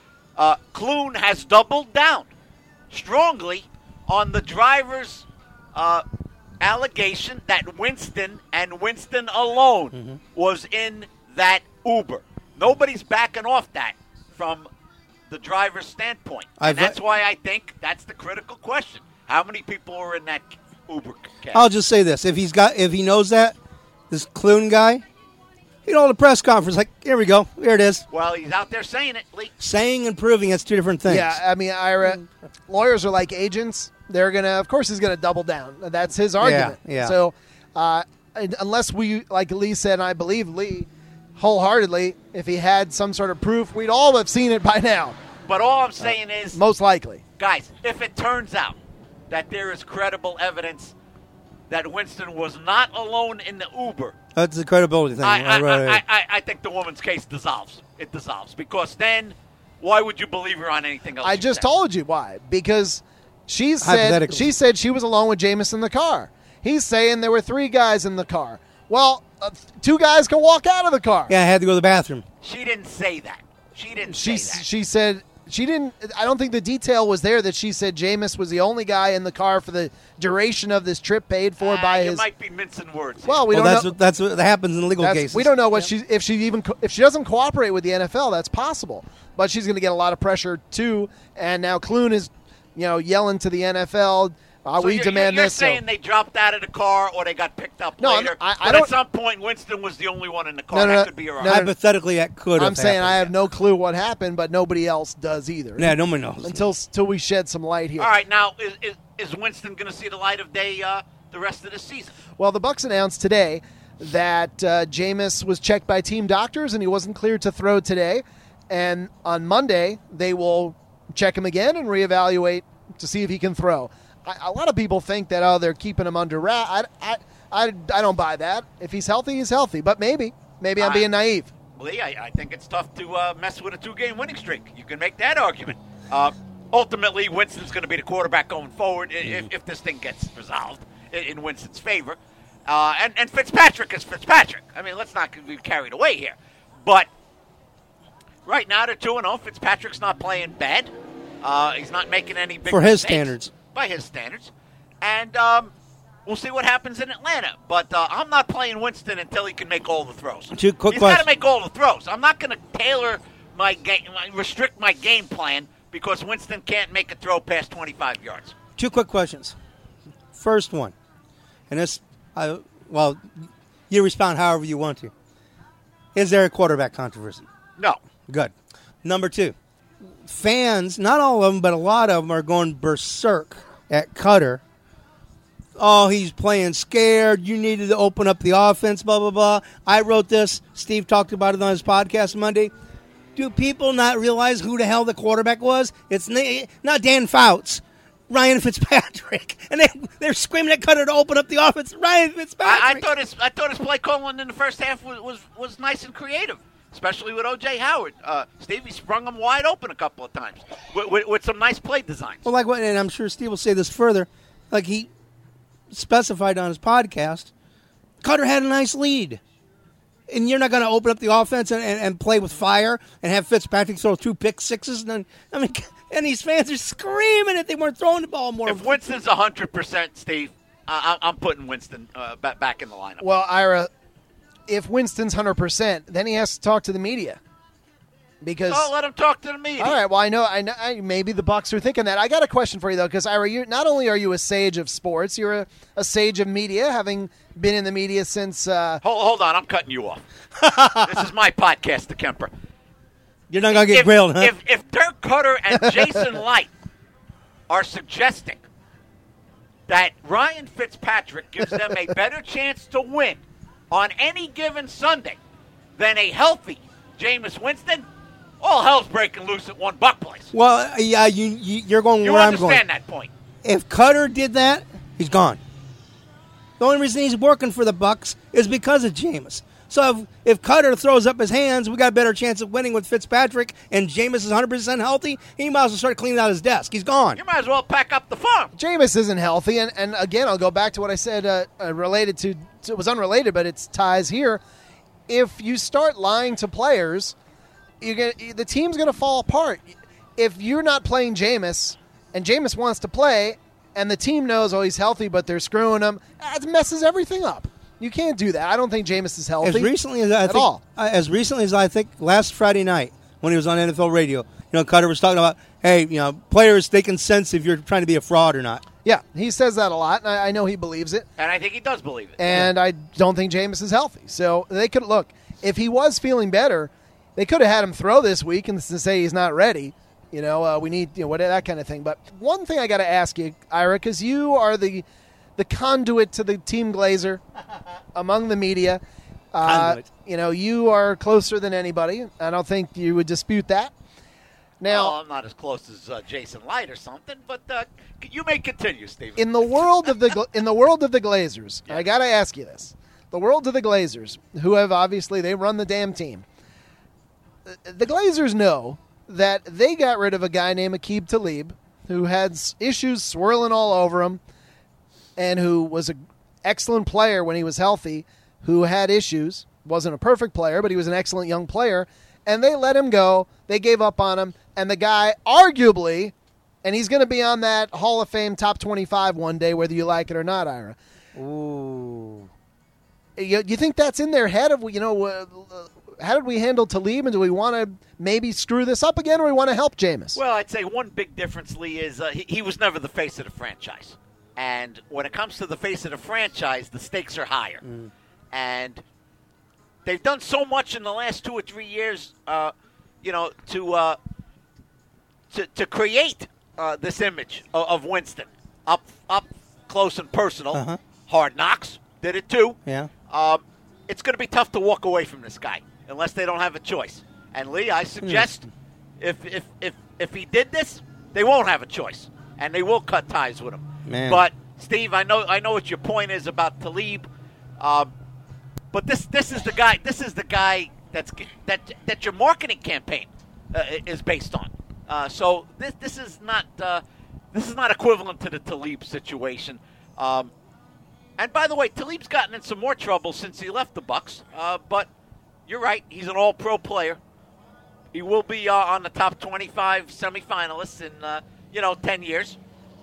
Clune has doubled down strongly on the driver's allegation that Winston and Winston alone was in that Uber. Nobody's backing off that from the driver's standpoint. And that's why I think that's the critical question. How many people are in that Uber cab? I'll just say this. If he knows that, this Clune guy, he'd hold a press conference like, here we go. Here it is. Well, he's out there saying it, Lee. Saying and proving it's two different things. Yeah, I mean, Ira, lawyers are like agents. They're going to, of course, he's going to double down. That's his argument. Yeah. So unless we, like Lee said, and I believe Lee wholeheartedly, if he had some sort of proof, we'd all have seen it by now. But all I'm saying is, most likely. Guys, if it turns out that there is credible evidence that Winston was not alone in the Uber. That's the credibility thing. I think the woman's case dissolves. It dissolves. Because then, why would you believe her on anything else? I just told you why. Because she said she was alone with Jameis in the car. He's saying there were three guys in the car. Well, two guys can walk out of the car. Yeah, I had to go to the bathroom. She didn't say that. She said... She didn't. I don't think the detail was there that she said Jameis was the only guy in the car for the duration of this trip paid for by his. You might be mincing words. Well, we don't know. That's what happens in legal cases. We don't know what if she doesn't cooperate with the NFL. That's possible, but she's going to get a lot of pressure too. And now Clune is, yelling to the NFL. We demand you're this. You're saying they dropped out of the car or they got picked up later. I don't. At some point, Winston was the only one in the car. That could be your argument. Hypothetically, that could have I'm saying happened. I have no clue what happened, but nobody else does either. Yeah, nobody knows. Until we shed some light here. All right, now, is Winston going to see the light of day the rest of the season? Well, the Bucs announced today that Jameis was checked by team doctors and he wasn't cleared to throw today. And on Monday, they will check him again and reevaluate to see if he can throw. A lot of people think that, they're keeping him under wrap. I don't buy that. If he's healthy, he's healthy. But maybe I'm being naive. Lee, I think it's tough to mess with a 2-game winning streak. You can make that argument. Ultimately, Winston's going to be the quarterback going forward if this thing gets resolved in Winston's favor. And Fitzpatrick is Fitzpatrick. I mean, let's not be carried away here. But Right now they're 2-0. Fitzpatrick's not playing bad. He's not making any big For his mistakes, standards. By his standards. And we'll see what happens in Atlanta. But I'm not playing Winston until he can make all the throws. Two quick He's got to questions. make all the throws. I'm not going to tailor my game, restrict my game plan because Winston can't make a throw past 25 yards. 2 quick questions. First one, and this, well, you respond however you want to. Is there a quarterback controversy? No. Good. Number 2, fans, not all of them, but a lot of them are going berserk at Cutter. Oh, he's playing scared. You needed to open up the offense, blah, blah, blah. I wrote this. Steve talked about it on his podcast Monday. Do people not realize who the hell the quarterback was? It's not Dan Fouts. Ryan Fitzpatrick. And they're screaming at Cutter to open up the offense. Ryan Fitzpatrick. I thought his play calling in the first half was nice and creative, especially with O.J. Howard. Stevie sprung him wide open a couple of times with some nice play designs. Well, like what, and I'm sure Steve will say this further, like he specified on his podcast, Cutter had a nice lead. And you're not going to open up the offense and play with fire and have Fitzpatrick throw 2 pick sixes. And these fans are screaming if they weren't throwing the ball more. If Winston's 100%, Steve, I'm putting Winston back in the lineup. Well, Ira, if Winston's 100%, then he has to talk to the media. Because let him talk to the media. All right. Well, I know. Maybe the Bucs are thinking that. I got a question for you though, because Ira, you not only are you a sage of sports, you're a sage of media, having been in the media since. Hold on, I'm cutting you off. This is my podcast, The Kemper. You're not going to get grilled, huh? If Dirk Cutter and Jason Light are suggesting that Ryan Fitzpatrick gives them a better chance to win on any given Sunday than a healthy Jameis Winston, all hell's breaking loose at one Buck place. Well, yeah, you're going You where I'm going. understand that point. If Cutter did that, he's gone. The only reason he's working for the Bucs is because of Jameis. So if Cutter throws up his hands, we got a better chance of winning with Fitzpatrick, and Jameis is 100% healthy, he might as well start cleaning out his desk. He's gone. You might as well pack up the farm. Jameis isn't healthy, and again, I'll go back to what I said related to it was unrelated, but it's ties here. If you start lying to players, the team's going to fall apart. If you're not playing Jameis, and Jameis wants to play, and the team knows, he's healthy, but they're screwing him, it messes everything up. You can't do that. I don't think Jameis is healthy As recently as I think last Friday night when he was on NFL radio, Cutter was talking about, hey, players, they can sense if you're trying to be a fraud or not. Yeah, he says that a lot, and I know he believes it. And I think he does believe it. And I don't think Jameis is healthy. So they could look, if he was feeling better, they could have had him throw this week and to say he's not ready. We need that kind of thing. But one thing I got to ask you, Ira, because you are the conduit to the team Glazer among the media. Conduit. You are closer than anybody. I don't think you would dispute that. Now, I'm not as close as Jason Light or something, but you may continue, Stephen. in the world of the Glazers, Yeah. I got to ask you this: the world of the Glazers, who have obviously they run the damn team. The Glazers know that they got rid of a guy named Aqib Talib, who had issues swirling all over him, and who was an excellent player when he was healthy, who had issues. Wasn't a perfect player, but he was an excellent young player. And they let him go. They gave up on him. And the guy, arguably, and he's going to be on that Hall of Fame top 25 one day, whether you like it or not, Ira. Ooh. You think that's in their head? How did we handle Talib? And do we want to maybe screw this up again, or we want to help Jameis? Well, I'd say one big difference, Lee, is he was never the face of the franchise. And when it comes to the face of the franchise, the stakes are higher. And they've done so much in the last 2 or 3 years, to create this image of Winston up close and personal. Uh-huh. Hard Knocks did it too. Yeah. It's going to be tough to walk away from this guy unless they don't have a choice. And Lee, I suggest if he did this, they won't have a choice, and they will cut ties with him. Man. But Steve, I know what your point is about Talib. But this is the guy. This is the guy that your marketing campaign is based on. So this is not equivalent to the Talib situation. And by the way, Talib's gotten in some more trouble since he left the Bucs. But you're right; he's an All-Pro player. He will be on the top 25 semifinalists in 10 years.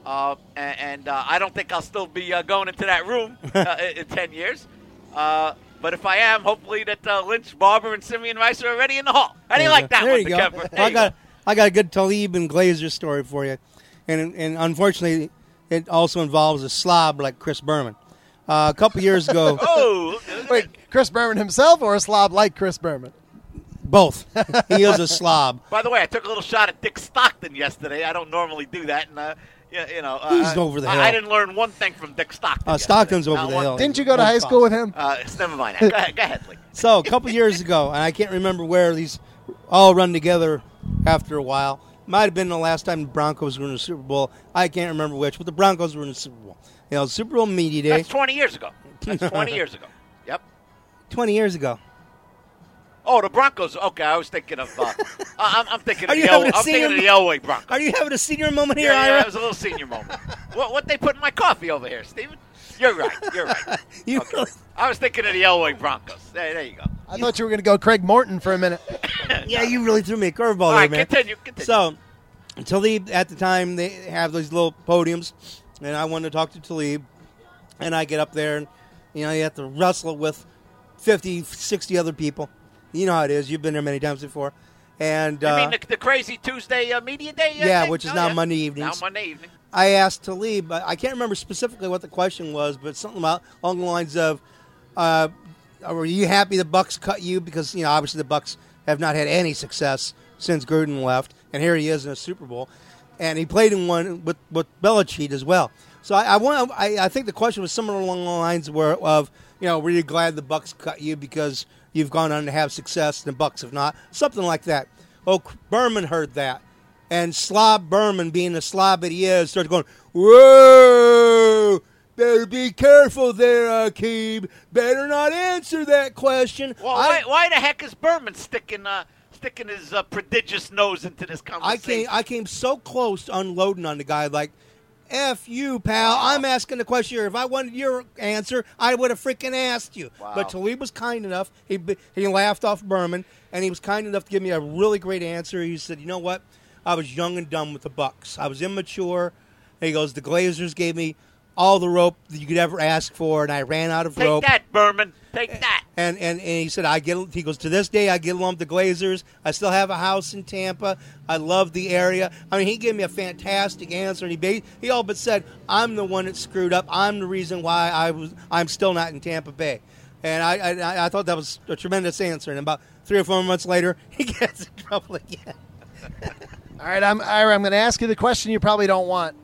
And I don't think I'll still be going into that room in 10 years. But if I am, hopefully that Lynch, Barber, and Simeon Rice are already in the hall. How do you like that there one, you go. Kemper? I got a good Talib and Glazer story for you. And unfortunately, it also involves a slob like Chris Berman. A couple years ago. Wait, Chris Berman himself or a slob like Chris Berman? Both. He is a slob. By the way, I took a little shot at Dick Stockton yesterday. I don't normally do that. And, he's over the hill. I didn't learn one thing from Dick Stockton. Stockton's over the hill. Didn't you go to high school with him? Never mind. Go ahead, Lee. So a couple years ago, and I can't remember where these all run together after a while. Might have been the last time the Broncos were in the Super Bowl. I can't remember which, but the Broncos were in the Super Bowl. Super Bowl Media Day. That's 20 years ago. That's 20 years ago. Yep. 20 years ago. Oh, the Broncos. Okay, I was thinking of. I'm thinking of the Elway Broncos. Are you having a senior moment here, Yeah, Ira? it was a little senior moment. What they put in my coffee over here, Steven? You're right. Okay. I was thinking of the Elway Broncos. There you go. I thought you were going to go Craig Morton for a minute. Yeah, you really threw me a curveball All there, right, man. continue. So, Talib, at the time, they have these little podiums, and I wanted to talk to Talib, and I get up there, and, you have to wrestle with 50, 60 other people. You know how it is. You've been there many times before. And you mean the Crazy Tuesday Media Day? Yeah, which is now Monday evenings. Now Monday evening. I asked Talib, I can't remember specifically what the question was, but something along the lines of, were you happy the Bucs cut you? Because, obviously the Bucs have not had any success since Gruden left, and here he is in a Super Bowl. And he played in one with Belichick as well. So I think the question was similar along the lines of, were you glad the Bucs cut you because you've gone on to have success and the Bucs have not? Something like that. Well, Berman heard that. And Slob Berman, being the slob that he is, started going, whoa, better be careful there, Akeem. Better not answer that question. Well, why the heck is Berman sticking his prodigious nose into this conversation? I came so close to unloading on the guy, like, F you, pal. I'm asking the question here. If I wanted your answer, I would have freaking asked you. Wow. But Talib was kind enough. He laughed off Berman, and he was kind enough to give me a really great answer. He said, you know what? I was young and dumb with the Bucs. I was immature. And he goes, the Glazers gave me all the rope that you could ever ask for, and I ran out of rope. Take that, Berman. Take that. And he said, he goes, to this day, I get along with the Glazers. I still have a house in Tampa. I love the area. I mean, he gave me a fantastic answer, and he all but said, I'm the one that screwed up. I'm the reason why I'm still not in Tampa Bay. And I thought that was a tremendous answer. And about 3 or 4 months later, he gets in trouble again. All right, Ira, I'm going to ask you the question you probably don't want.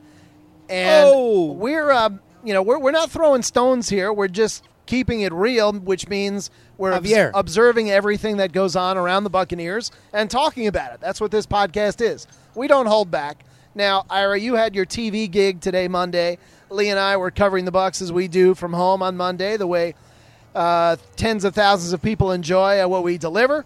And we're not throwing stones here. We're just keeping it real, which means we're observing everything that goes on around the Buccaneers and talking about it. That's what this podcast is. We don't hold back. Now, Ira, you had your TV gig today, Monday. Lee and I were covering the Bucs as we do from home on Monday, the way tens of thousands of people enjoy what we deliver.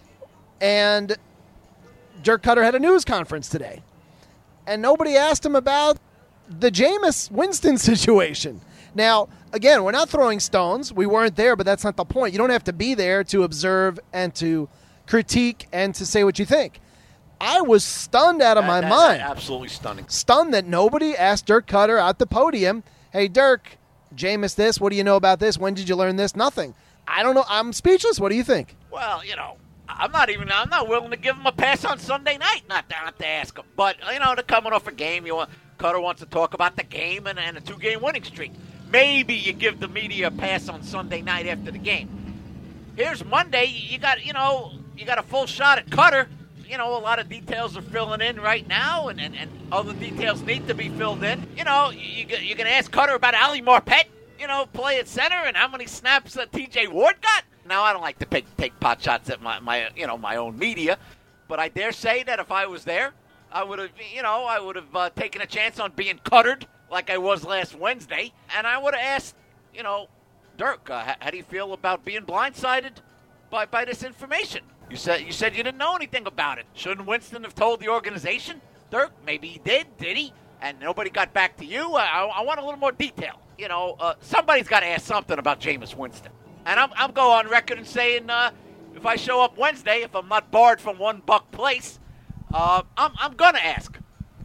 And Dirk Cutter had a news conference today, and nobody asked him about the Jameis Winston situation. Now, again, we're not throwing stones. We weren't there, but that's not the point. You don't have to be there to observe and to critique and to say what you think. I was stunned out of my mind. Absolutely stunning. Stunned that nobody asked Dirk Cutter at the podium, hey, Dirk, Jameis this, what do you know about this? When did you learn this? Nothing. I don't know. I'm speechless. What do you think? Well, I'm not willing to give him a pass on Sunday night, not to ask him. But, they're coming off a game. Cutter wants to talk about the game and a 2-game winning streak. Maybe you give the media a pass on Sunday night after the game. Here's Monday. You got a full shot at Cutter. A lot of details are filling in right now, and other details need to be filled in. You're going to ask Cutter about Ali Marpet, play at center, and how many snaps T.J. Ward got. Now, I don't like to take pot shots at my own media, but I dare say that if I was there, I would have taken a chance on being cuttered like I was last Wednesday, and I would have asked, Dirk, how do you feel about being blindsided by this information? You said you didn't know anything about it. Shouldn't Winston have told the organization? Dirk, maybe he did he? And nobody got back to you? I want a little more detail. Somebody's got to ask something about Jameis Winston. And I'm going on record and saying if I show up Wednesday, if I'm not barred from $1 place, I'm gonna ask.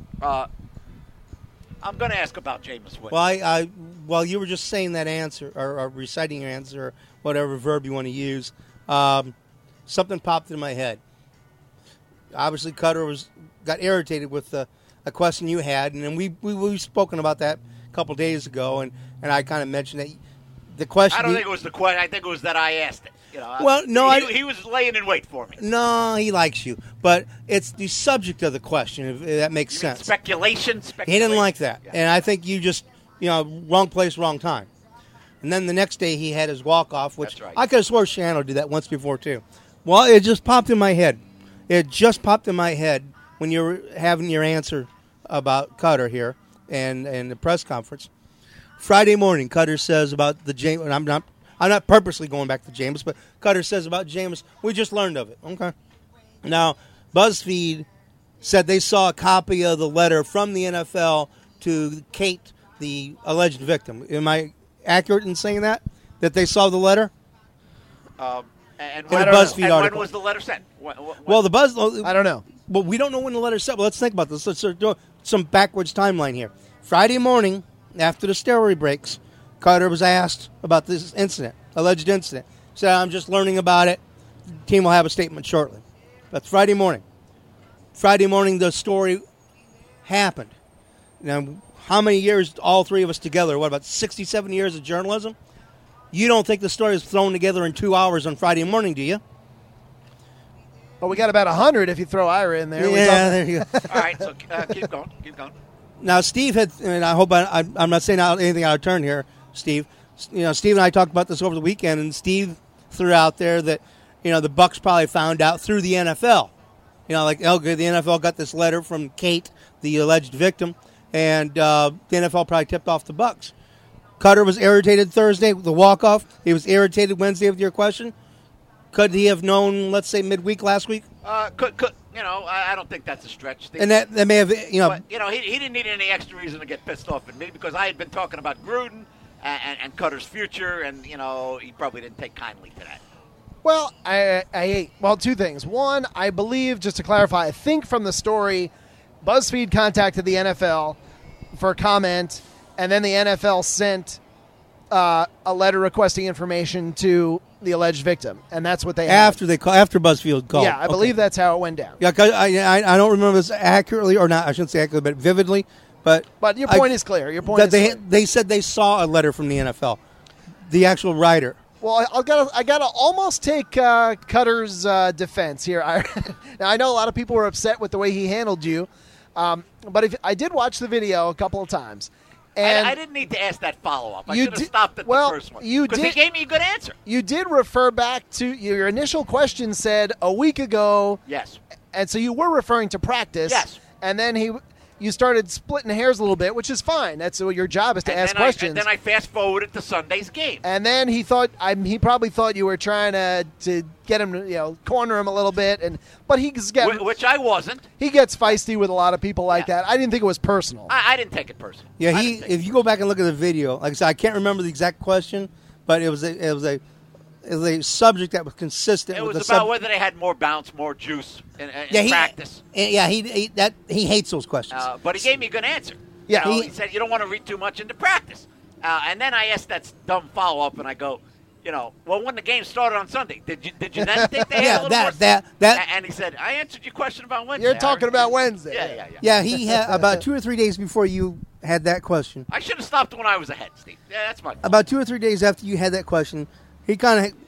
I'm gonna ask about Jameis Winston. Well, while you were just saying that answer or reciting your answer, or whatever verb you want to use, something popped in my head. Obviously, Cutter got irritated with a question you had, and then we've spoken about that a couple days ago, and I kind of mentioned that the question. I don't think it was the question. I think it was that I asked it. Well, no, he was laying in wait for me. No, he likes you, but it's the subject of the question. If that makes sense. Speculation. He didn't like that, yeah. and I think you just wrong place, wrong time. And then the next day he had his walk off, which That's right. I could have swore Shiano did that once before too. Well, it just popped in my head. It just popped in my head when you were having your answer about Cutter here and the press conference. Friday morning, Cutter says about the James, and I'm not purposely going back to James, but Cutter says about James, we just learned of it. Okay. Now, BuzzFeed said they saw a copy of the letter from the NFL to Kate, the alleged victim. Am I accurate in saying that they saw the letter? And In a when, BuzzFeed and article. when was the letter sent? Well, I don't know. Well, we don't know when the letter sent. Well, let's think about this. Let's do some backwards timeline here. Friday morning, after the steroid breaks, Carter was asked about this incident, alleged incident. He said, I'm just learning about it. The team will have a statement shortly. That's Friday morning. Friday morning, the story happened. Now, how many years, all three of us together, what, about 67 years of journalism? You don't think the story was thrown together in 2 hours on Friday morning, do you? But we got about 100 if you throw Ira in there. Yeah, there you go. All right, so keep going. Now, Steve had, and I hope I'm not saying anything out of turn here, Steve. Steve and I talked about this over the weekend, and Steve threw out there that, the Bucs probably found out through the NFL. The NFL got this letter from Kate, the alleged victim, and the NFL probably tipped off the Bucs. Cutter was irritated Thursday with the walk-off. He was irritated Wednesday with your question. Could he have known, let's say, midweek last week? Could I don't think that's a stretch, Steve. And that may have, But, he didn't need any extra reason to get pissed off at me because I had been talking about Gruden and Cutter's future, and, he probably didn't take kindly to that. Well, two things. One, I believe, just to clarify, I think from the story, BuzzFeed contacted the NFL for comment, and then the NFL sent a letter requesting information to the alleged victim, and that's what they after BuzzFeed called. Yeah, I believe that's how it went down. Yeah, I don't remember this accurately, or not. I shouldn't say accurately, but vividly. But your point is clear. Your point is clear. They said they saw a letter from the NFL, the actual writer. Well, I gotta almost take Cutter's defense here. Now I know a lot of people were upset with the way he handled you, but I did watch the video a couple of times. And I didn't need to ask that follow-up. I should have stopped at the first one. Because he gave me a good answer. You did refer back to your initial question said a week ago. Yes. And so you were referring to practice. Yes. And then you started splitting hairs a little bit, which is fine. That's your job is to ask questions. And then I fast-forwarded to Sunday's game. And then he probably thought you were trying to get him to, corner him a little bit. But he's getting... Which I wasn't. He gets feisty with a lot of people like that. I didn't think it was personal. I didn't take it personal. Yeah, if you go back and look at the video, like I said, I can't remember the exact question, but it was a subject that was consistent. It with was the about whether they had more bounce, more juice in practice. He hates those questions. But he gave me a good answer. Yeah, he said you don't want to read too much into practice. And then I asked that dumb follow-up, and I go, well, when the game started on Sunday, did you then think they had a little more? And he said, I answered your question about Wednesday. You're talking about Wednesday. Yeah. Yeah, he had about 2 or 3 days before you had that question. I should have stopped when I was ahead, Steve. Yeah, that's my fault. About 2 or 3 days after you had that question, he kind of,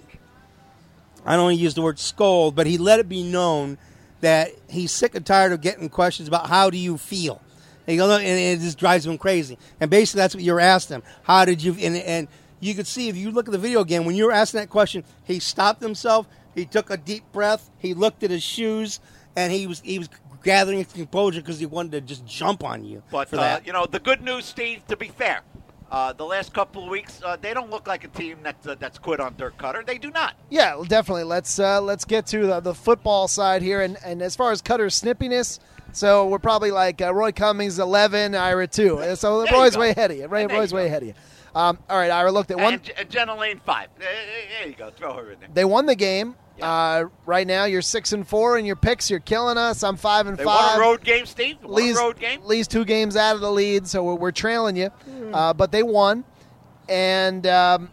I don't want to use the word scold, but he let it be known that he's sick and tired of getting questions about how do you feel. And it just drives him crazy. And basically that's what you were asking him. How did you, and you could see if you look at the video again, when you were asking that question, he stopped himself, he took a deep breath, he looked at his shoes, and he was gathering his composure because he wanted to just jump on you. But, for that. The good news, Steve, to be fair, the last couple of weeks, they don't look like a team that's quit on Dirk Cutter. They do not. Yeah, well, definitely. Let's get to the football side here. And as far as Cutter's snippiness, so we're probably like Roy Cummings 11, Ira 2. So Roy's way ahead of you. Roy's way ahead of you. All right, Ira, look, they won. And Jenna Lane 5. There you go. Throw her in there. They won the game. Yeah. Right now, you're 6-4 in your picks. You're killing us. I'm 5-5. They won a road game, Steve. Road game. Lee's 2 games out of the lead, so we're trailing you. But they won, and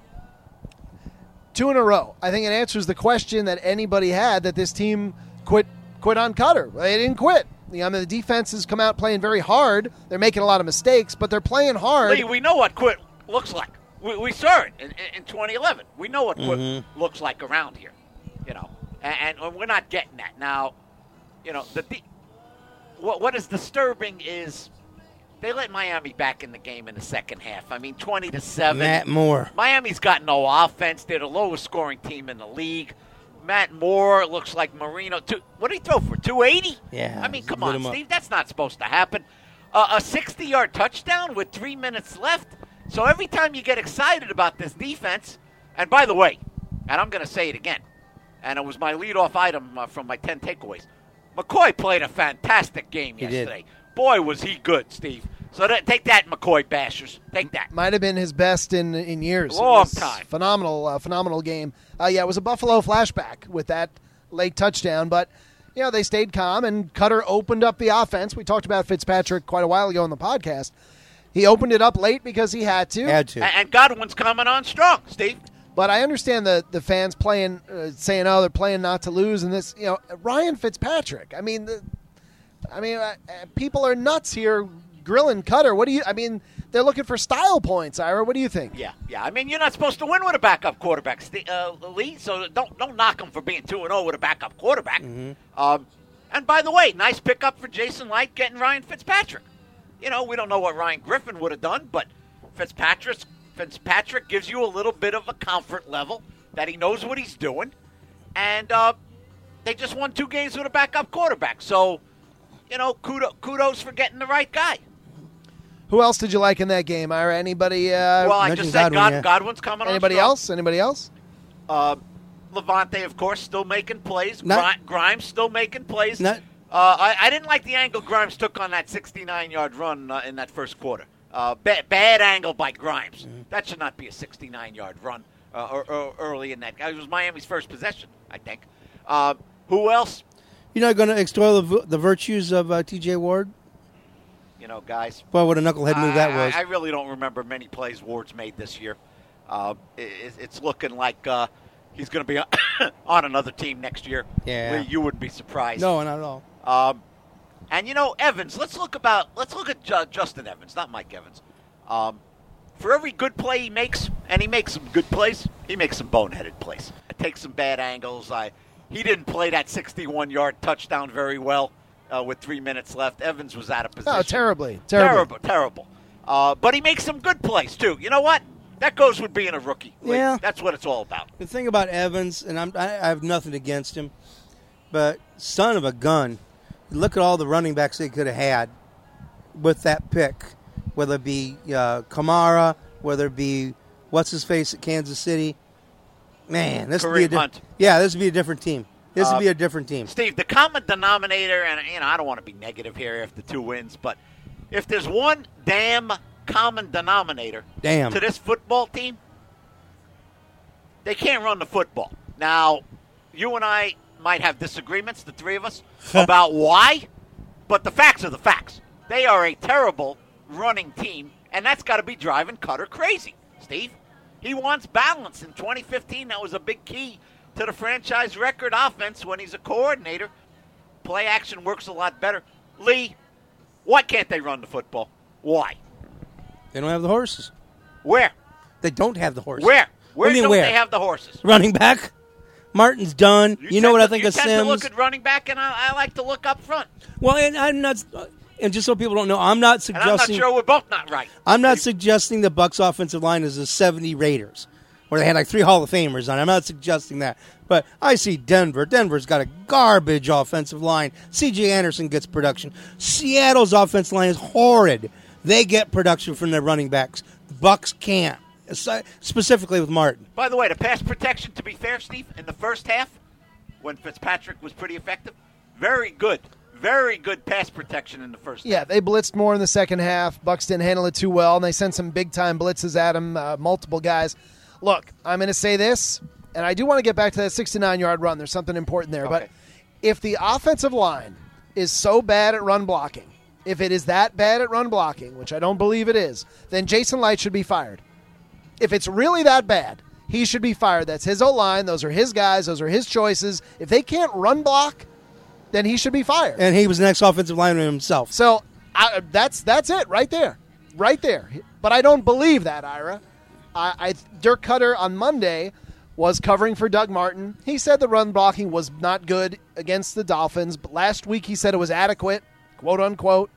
2 in a row. I think it answers the question that anybody had that this team quit on Cutter. They didn't quit. The defense has come out playing very hard. They're making a lot of mistakes, but they're playing hard. Lee, we know what quit looks like. We saw it in 2011. We know what quit looks like around here. And we're not getting that. Now, what is disturbing is they let Miami back in the game in the second half. 20-7. Matt Moore. Miami's got no offense. They're the lowest scoring team in the league. Matt Moore looks like Marino. What did he throw for, 280? Yeah. Come on, Steve. That's not supposed to happen. A 60-yard touchdown with 3 minutes left. So every time you get excited about this defense, and by the way, and I'm going to say it again, and it was my leadoff item from my 10 takeaways, McCoy played a fantastic game yesterday. Boy, was he good, Steve. So take that, McCoy bashers. Take that. Might have been his best in years. Long time. Phenomenal game. It was a Buffalo flashback with that late touchdown, but they stayed calm, and Cutter opened up the offense. We talked about Fitzpatrick quite a while ago on the podcast. He opened it up late because he had to. And Godwin's coming on strong, Steve. But I understand the fans playing, saying, they're playing not to lose, and this, Ryan Fitzpatrick. People are nuts here grilling Cutter. They're looking for style points, Ira. What do you think? Yeah. You're not supposed to win with a backup quarterback, Lee, so don't knock him for being 2-0 with a backup quarterback. Mm-hmm. And by the way, nice pickup for Jason Light getting Ryan Fitzpatrick. We don't know what Ryan Griffin would have done, but Fitzpatrick gives you a little bit of a comfort level that he knows what he's doing. And they just won 2 games with a backup quarterback. So, kudos for getting the right guy. Who else did you like in that game, Ira? Anybody? I just said Godwin's coming on. Anybody else? Levante, of course, still making plays. Grimes still making plays. I didn't like the angle Grimes took on that 69-yard run in that first quarter. Bad angle by Grimes. Mm-hmm. That should not be a 69-yard run early in that. It was Miami's first possession, I think. Who else? You're not going to extol the virtues of T.J. Ward? Guys. Boy, what a knucklehead move that was. I really don't remember many plays Ward's made this year. It's looking like he's going to be on another team next year. Yeah. You wouldn't be surprised. No, not at all. And Evans. Let's look at Justin Evans, not Mike Evans. For every good play he makes, and he makes some good plays, he makes some boneheaded plays. Takes some bad angles. He didn't play that 61-yard touchdown very well with 3 minutes left. Evans was out of position. Oh, terrible. But he makes some good plays too. You know what? That goes with being a rookie. Yeah, that's what it's all about. The thing about Evans, and I have nothing against him, but son of a gun. Look at all the running backs they could have had with that pick, whether it be Kamara, whether it be what's-his-face at Kansas City. Man, this would be this would be a different team. This would be a different team. Steve, the common denominator, and I don't want to be negative here after 2 wins, but if there's one damn common denominator to this football team, they can't run the football. Now, you and I might have disagreements, the three of us, about why, but the facts are the facts. They are a terrible running team, and that's got to be driving Cutter crazy, Steve. He wants balance. In 2015, that was a big key to the franchise record offense when he's a coordinator. Play action works a lot better. Lee, why can't they run the football? Why? They don't have the horses. Where? They don't have the horses. Where don't they have the horses? Running back? Martin's done. You know what I think of Sims? You tend to look at running back, and I like to look up front. Well, and I'm not... And just so people don't know, I'm not suggesting... And I'm not sure we're both not right. I'm not suggesting the Bucs offensive line is the 70 Raiders, where they had like 3 Hall of Famers on. I'm not suggesting that. But I see Denver. Denver's got a garbage offensive line. C.J. Anderson gets production. Seattle's offensive line is horrid. They get production from their running backs. The Bucs can't, specifically with Martin. By the way, the pass protection, to be fair, Steve, in the first half, when Fitzpatrick was pretty effective, very good. very good pass protection in the first Yeah, half. they blitzed more in the second half. Bucks didn't handle it too well, and they sent some big-time blitzes at him, multiple guys. Look, I'm going to say this, and I do want to get back to that 69-yard run. There's something important there. Okay. But if the offensive line is so bad at run blocking, if it is that bad at run blocking, which I don't believe it is, then Jason Light should be fired. If it's really that bad, he should be fired. That's his O-line. Those are his guys. Those are his choices. If they can't run block, then he should be fired. And he was the next offensive lineman himself. So that's it right there. Right there. But I don't believe that, Ira. Dirk Cutter on Monday was covering for Doug Martin. He said the run blocking was not good against the Dolphins, but last week he said it was adequate, quote unquote.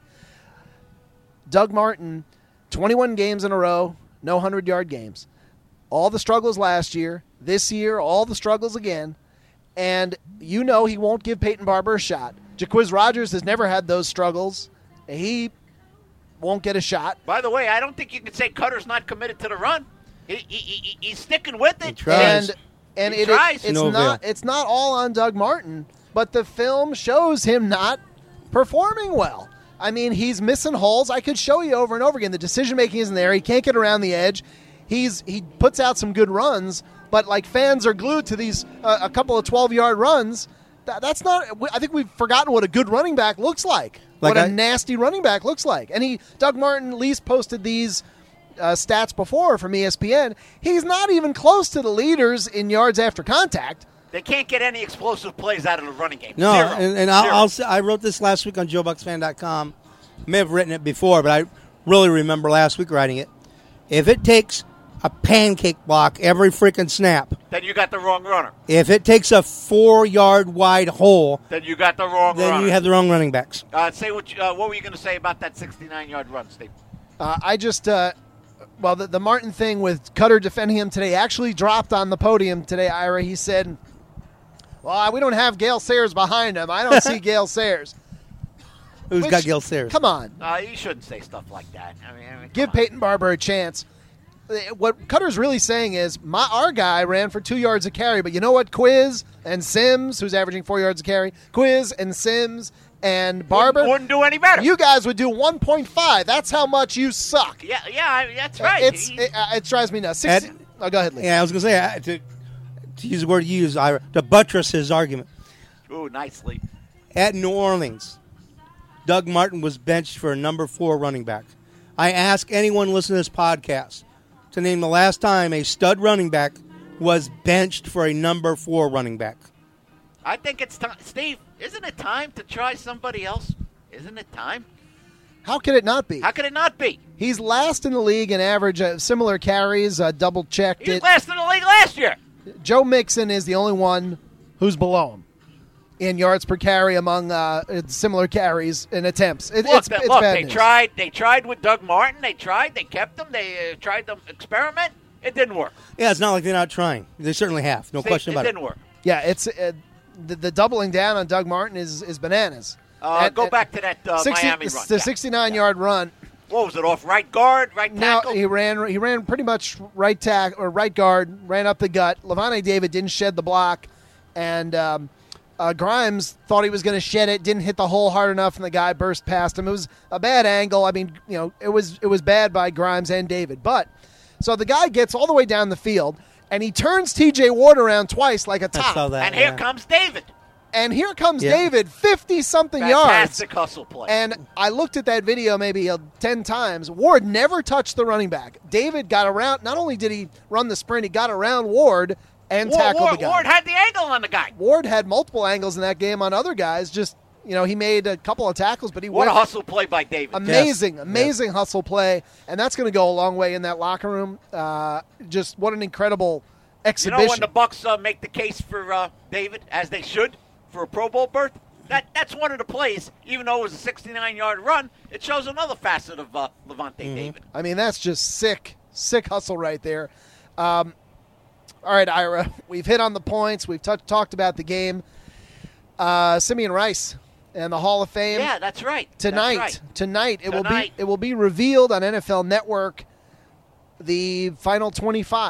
Doug Martin, 21 games in a row, no 100-yard games. All the struggles last year, this year, all the struggles again. And you know he won't give Peyton Barber a shot. Jaquiz Rodgers has never had those struggles. He won't get a shot. By the way, I don't think you can say Cutter's not committed to the run. He's sticking with it. He tries. And He tries. it's not all on Doug Martin, but the film shows him not performing well. I mean, he's missing holes. I could show you over and over again. The decision-making isn't there. He can't get around the edge. He puts out some good runs, but like fans are glued to these a couple of 12-yard runs. That's not. I think we've forgotten what a good running back looks like. What a nasty running back looks like. And Doug Martin at least posted these stats before from ESPN. He's not even close to the leaders in yards after contact. They can't get any explosive plays out of the running game. No, Zero. and I wrote this last week on JoeBucksFan.com. May have written it before, but I really remember last week writing it. If it takes a pancake block every freaking snap, Then you got the wrong runner. if it takes a 4-yard wide hole, Then you got the wrong then runner. you have the wrong running backs. Say what were you going to say about that 69-yard run, Steve? The Martin thing with Cutter defending him today actually dropped on the podium today, Ira. He said, well, we don't have Gale Sayers behind him. I don't see Gale Sayers. Who's got Gale Sayers? Come on. You shouldn't say stuff like that. I mean, Give come on. Peyton Barber a chance. What Cutter's really saying is, our guy ran for 2 yards a carry, but you know what? Quiz and Sims, who's averaging 4 yards a carry, Quiz and Sims and Barber wouldn't do any better. You guys would do 1.5. That's how much you suck. Yeah, that's right. It drives me nuts. Go ahead, Lee. Yeah, I was going to say, to use the word you use, Ira, to buttress his argument. Ooh, nicely. At New Orleans, Doug Martin was benched for a number 4 running back. I ask anyone listening to this podcast to name the last time a stud running back was benched for a number 4 running back. I think it's time. Steve, isn't it time to try somebody else? Isn't it time? How could it not be? How could it not be? He's last in the league in average similar carries. Double-checked He was it. last in the league last year. Joe Mixon is the only one who's below him in yards per carry among similar carries and attempts. It's bad news. They tried with Doug Martin. They kept him. They tried to experiment. It didn't work. Yeah, it's not like they're not trying. They certainly have. No question about it. It didn't work. Yeah, it's the doubling down on Doug Martin is bananas. Go back to that Miami run. The 69-yard run. What was it, off right guard, right tackle? No, he ran pretty much right guard, ran up the gut. Levante David didn't shed the block, and Grimes thought he was going to shed it, didn't hit the hole hard enough, and the guy burst past him. It was a bad angle. I mean, it was bad by Grimes and David. But so the guy gets all the way down the field, and he turns T.J. Ward around twice like a top. I saw that, and here comes David. And here comes David, 50-something yards. Fantastic hustle play. And I looked at that video maybe 10 times. Ward never touched the running back. David got around. Not only did he run the sprint, he got around Ward and tackled the guy. Ward had the angle on the guy. Ward had multiple angles in that game on other guys. Just, he made a couple of tackles, but he What a hustle play by David. Amazing hustle play. And that's going to go a long way in that locker room. Just what an incredible exhibition. You know when the Bucks make the case for David, as they should, for a Pro Bowl berth? That's one of the plays. Even though it was a 69-yard run, it shows another facet of Levante David. I mean, that's just sick hustle right there. All right, Ira, we've hit on the points. We've talked about the game. Simeon Rice and the Hall of Fame. Yeah, that's right. Tonight, it will be revealed on NFL Network. The final 25.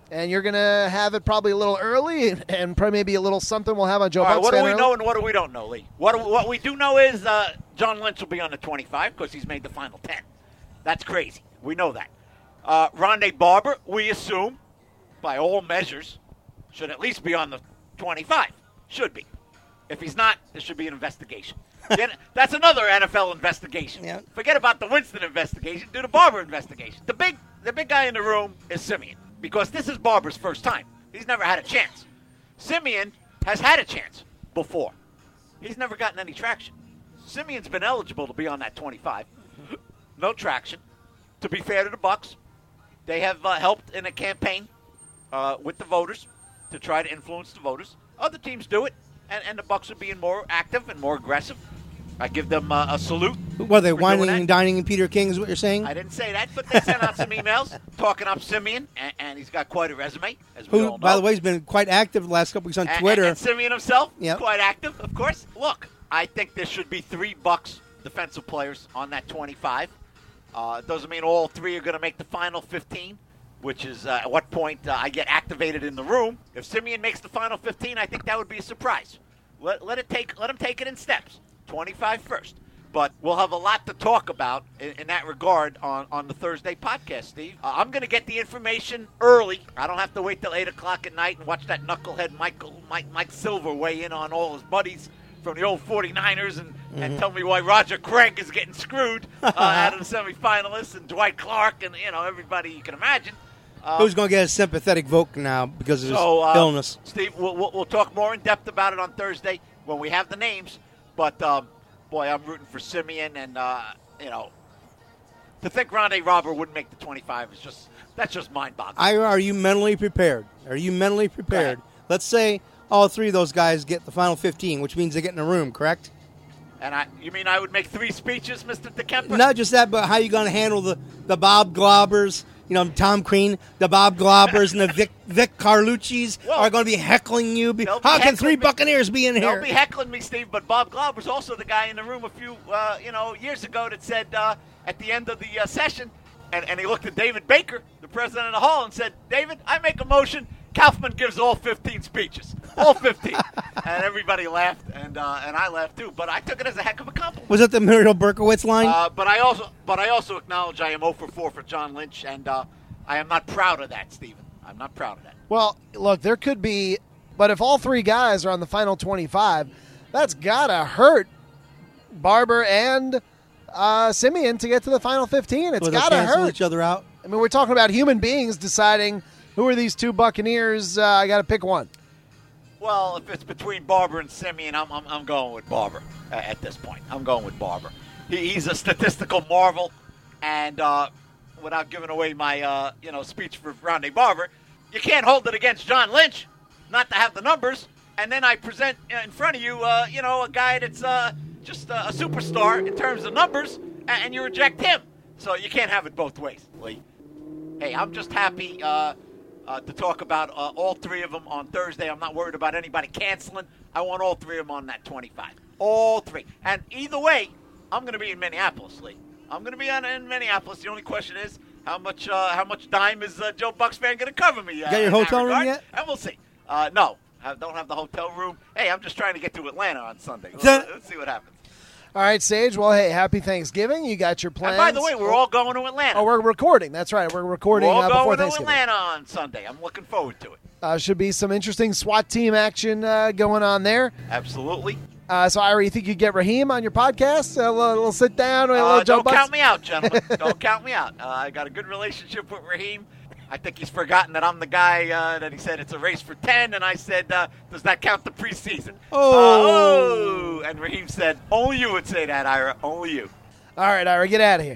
and you're going to have it probably a little early and probably maybe a little something we'll have on Joe All right, Buck's what do Fan we early. know and what do we don't know, Lee? What we do know is John Lynch will be on the 25 because he's made the final 10. That's crazy. We know that. Rondé Barber, we assume, by all measures, should at least be on the 25. Should be. If he's not, there should be an investigation. That's another NFL investigation. Yeah. Forget about the Winston investigation. Do the Barber investigation. The big guy in the room is Simeon because this is Barber's first time. He's never had a chance. Simeon has had a chance before. He's never gotten any traction. Simeon's been eligible to be on that 25. No traction. To be fair to the Bucs, they have helped in a campaign with the voters to try to influence the voters. Other teams do it, and the Bucs are being more active and more aggressive. I give them a salute. What are they, for doing whining that. and dining in Peter King is what you're saying? I didn't say that, but they sent out some emails talking up Simeon, and he's got quite a resume, as we all Who, know. by the way, has been quite active the last couple weeks on And- Twitter. And Simeon himself, Yep. quite active, of course. Look, I think there should be 3 Bucs defensive players on that 25. It doesn't mean all 3 are going to make the final 15, which is at what point I get activated in the room. If Simeon makes the final 15, I think that would be a surprise. Let him take it in steps. 25 first. But we'll have a lot to talk about in that regard on the Thursday podcast, Steve. I'm going to get the information early. I don't have to wait till 8 o'clock at night and watch that knucklehead Mike Silver weigh in on all his buddies from the old 49ers and tell me why Roger Craig is getting screwed out of the semifinalists and Dwight Clark and, everybody you can imagine. Who's going to get a sympathetic vote now because of his illness? Steve, we'll talk more in depth about it on Thursday when we have the names. But, boy, I'm rooting for Simeon. And, to think Rondé Barber wouldn't make the 25 that's just mind-boggling. Ira, are you mentally prepared? Are you mentally prepared? Go ahead. Let's say all 3 of those guys get the final 15, which means they get in a room, correct? And you mean I would make 3 speeches, Mr. DeKemper? Not just that, but how you going to handle the Bob Glaubers, Tom Crean, the Bob Glaubers, and the Vic Carlucci's are going to be heckling you. How can 3 Buccaneers be in here? They'll be heckling me, Steve, but Bob Glauber's also the guy in the room a few, years ago that said at the end of the session, and he looked at David Baker, the president of the Hall, and said, David, I make a motion. Kaufman gives all 15 speeches. All 15. And everybody laughed, and I laughed too. But I took it as a heck of a compliment. Was that the Muriel Berkowitz line? But I also acknowledge I am 0 for 4 for John Lynch, and I am not proud of that, Stephen. I'm not proud of that. Well, look, there could be, but if all 3 guys are on the final 25, that's got to hurt Barber and Simeon to get to the final 15. It's got to cancel hurt. each other out. I mean, we're talking about human beings deciding who are these 2 Buccaneers. I got to pick one. Well, if it's between Barber and Simeon, I'm going with Barber at this point. I'm going with Barber. He's a statistical marvel, and without giving away my speech for Rondé Barber, you can't hold it against John Lynch not to have the numbers, and then I present in front of you, a guy that's just a superstar in terms of numbers, and you reject him. So you can't have it both ways, Lee. Hey, I'm just happy to talk about all 3 of them on Thursday. I'm not worried about anybody canceling. I want all 3 of them on that 25. All 3. And either way, I'm going to be in Minneapolis, Lee. I'm going to be in Minneapolis. The only question is, how much dime is Joe Buck's fan going to cover me? Got your hotel room yet? And we'll see. No, I don't have the hotel room. Hey, I'm just trying to get to Atlanta on Sunday. Let's see what happens. All right, Sage. Well, hey, happy Thanksgiving. You got your plans. And by the way, we're all going to Atlanta. Oh, we're recording. That's right. We're recording We're all before going to Thanksgiving. Atlanta on Sunday. I'm looking forward to it. Should be some interesting SWAT team action going on there. Absolutely. So, Ira, you think you get Raheem on your podcast? A little sit down. A little Joe Don't Bucks? count me out, gentlemen. Don't count me out. I got a good relationship with Raheem. I think he's forgotten that I'm the guy that he said it's a race for 10, and I said, does that count the preseason? Oh. And Raheem said, only you would say that, Ira. Only you. All right, Ira, get out of here.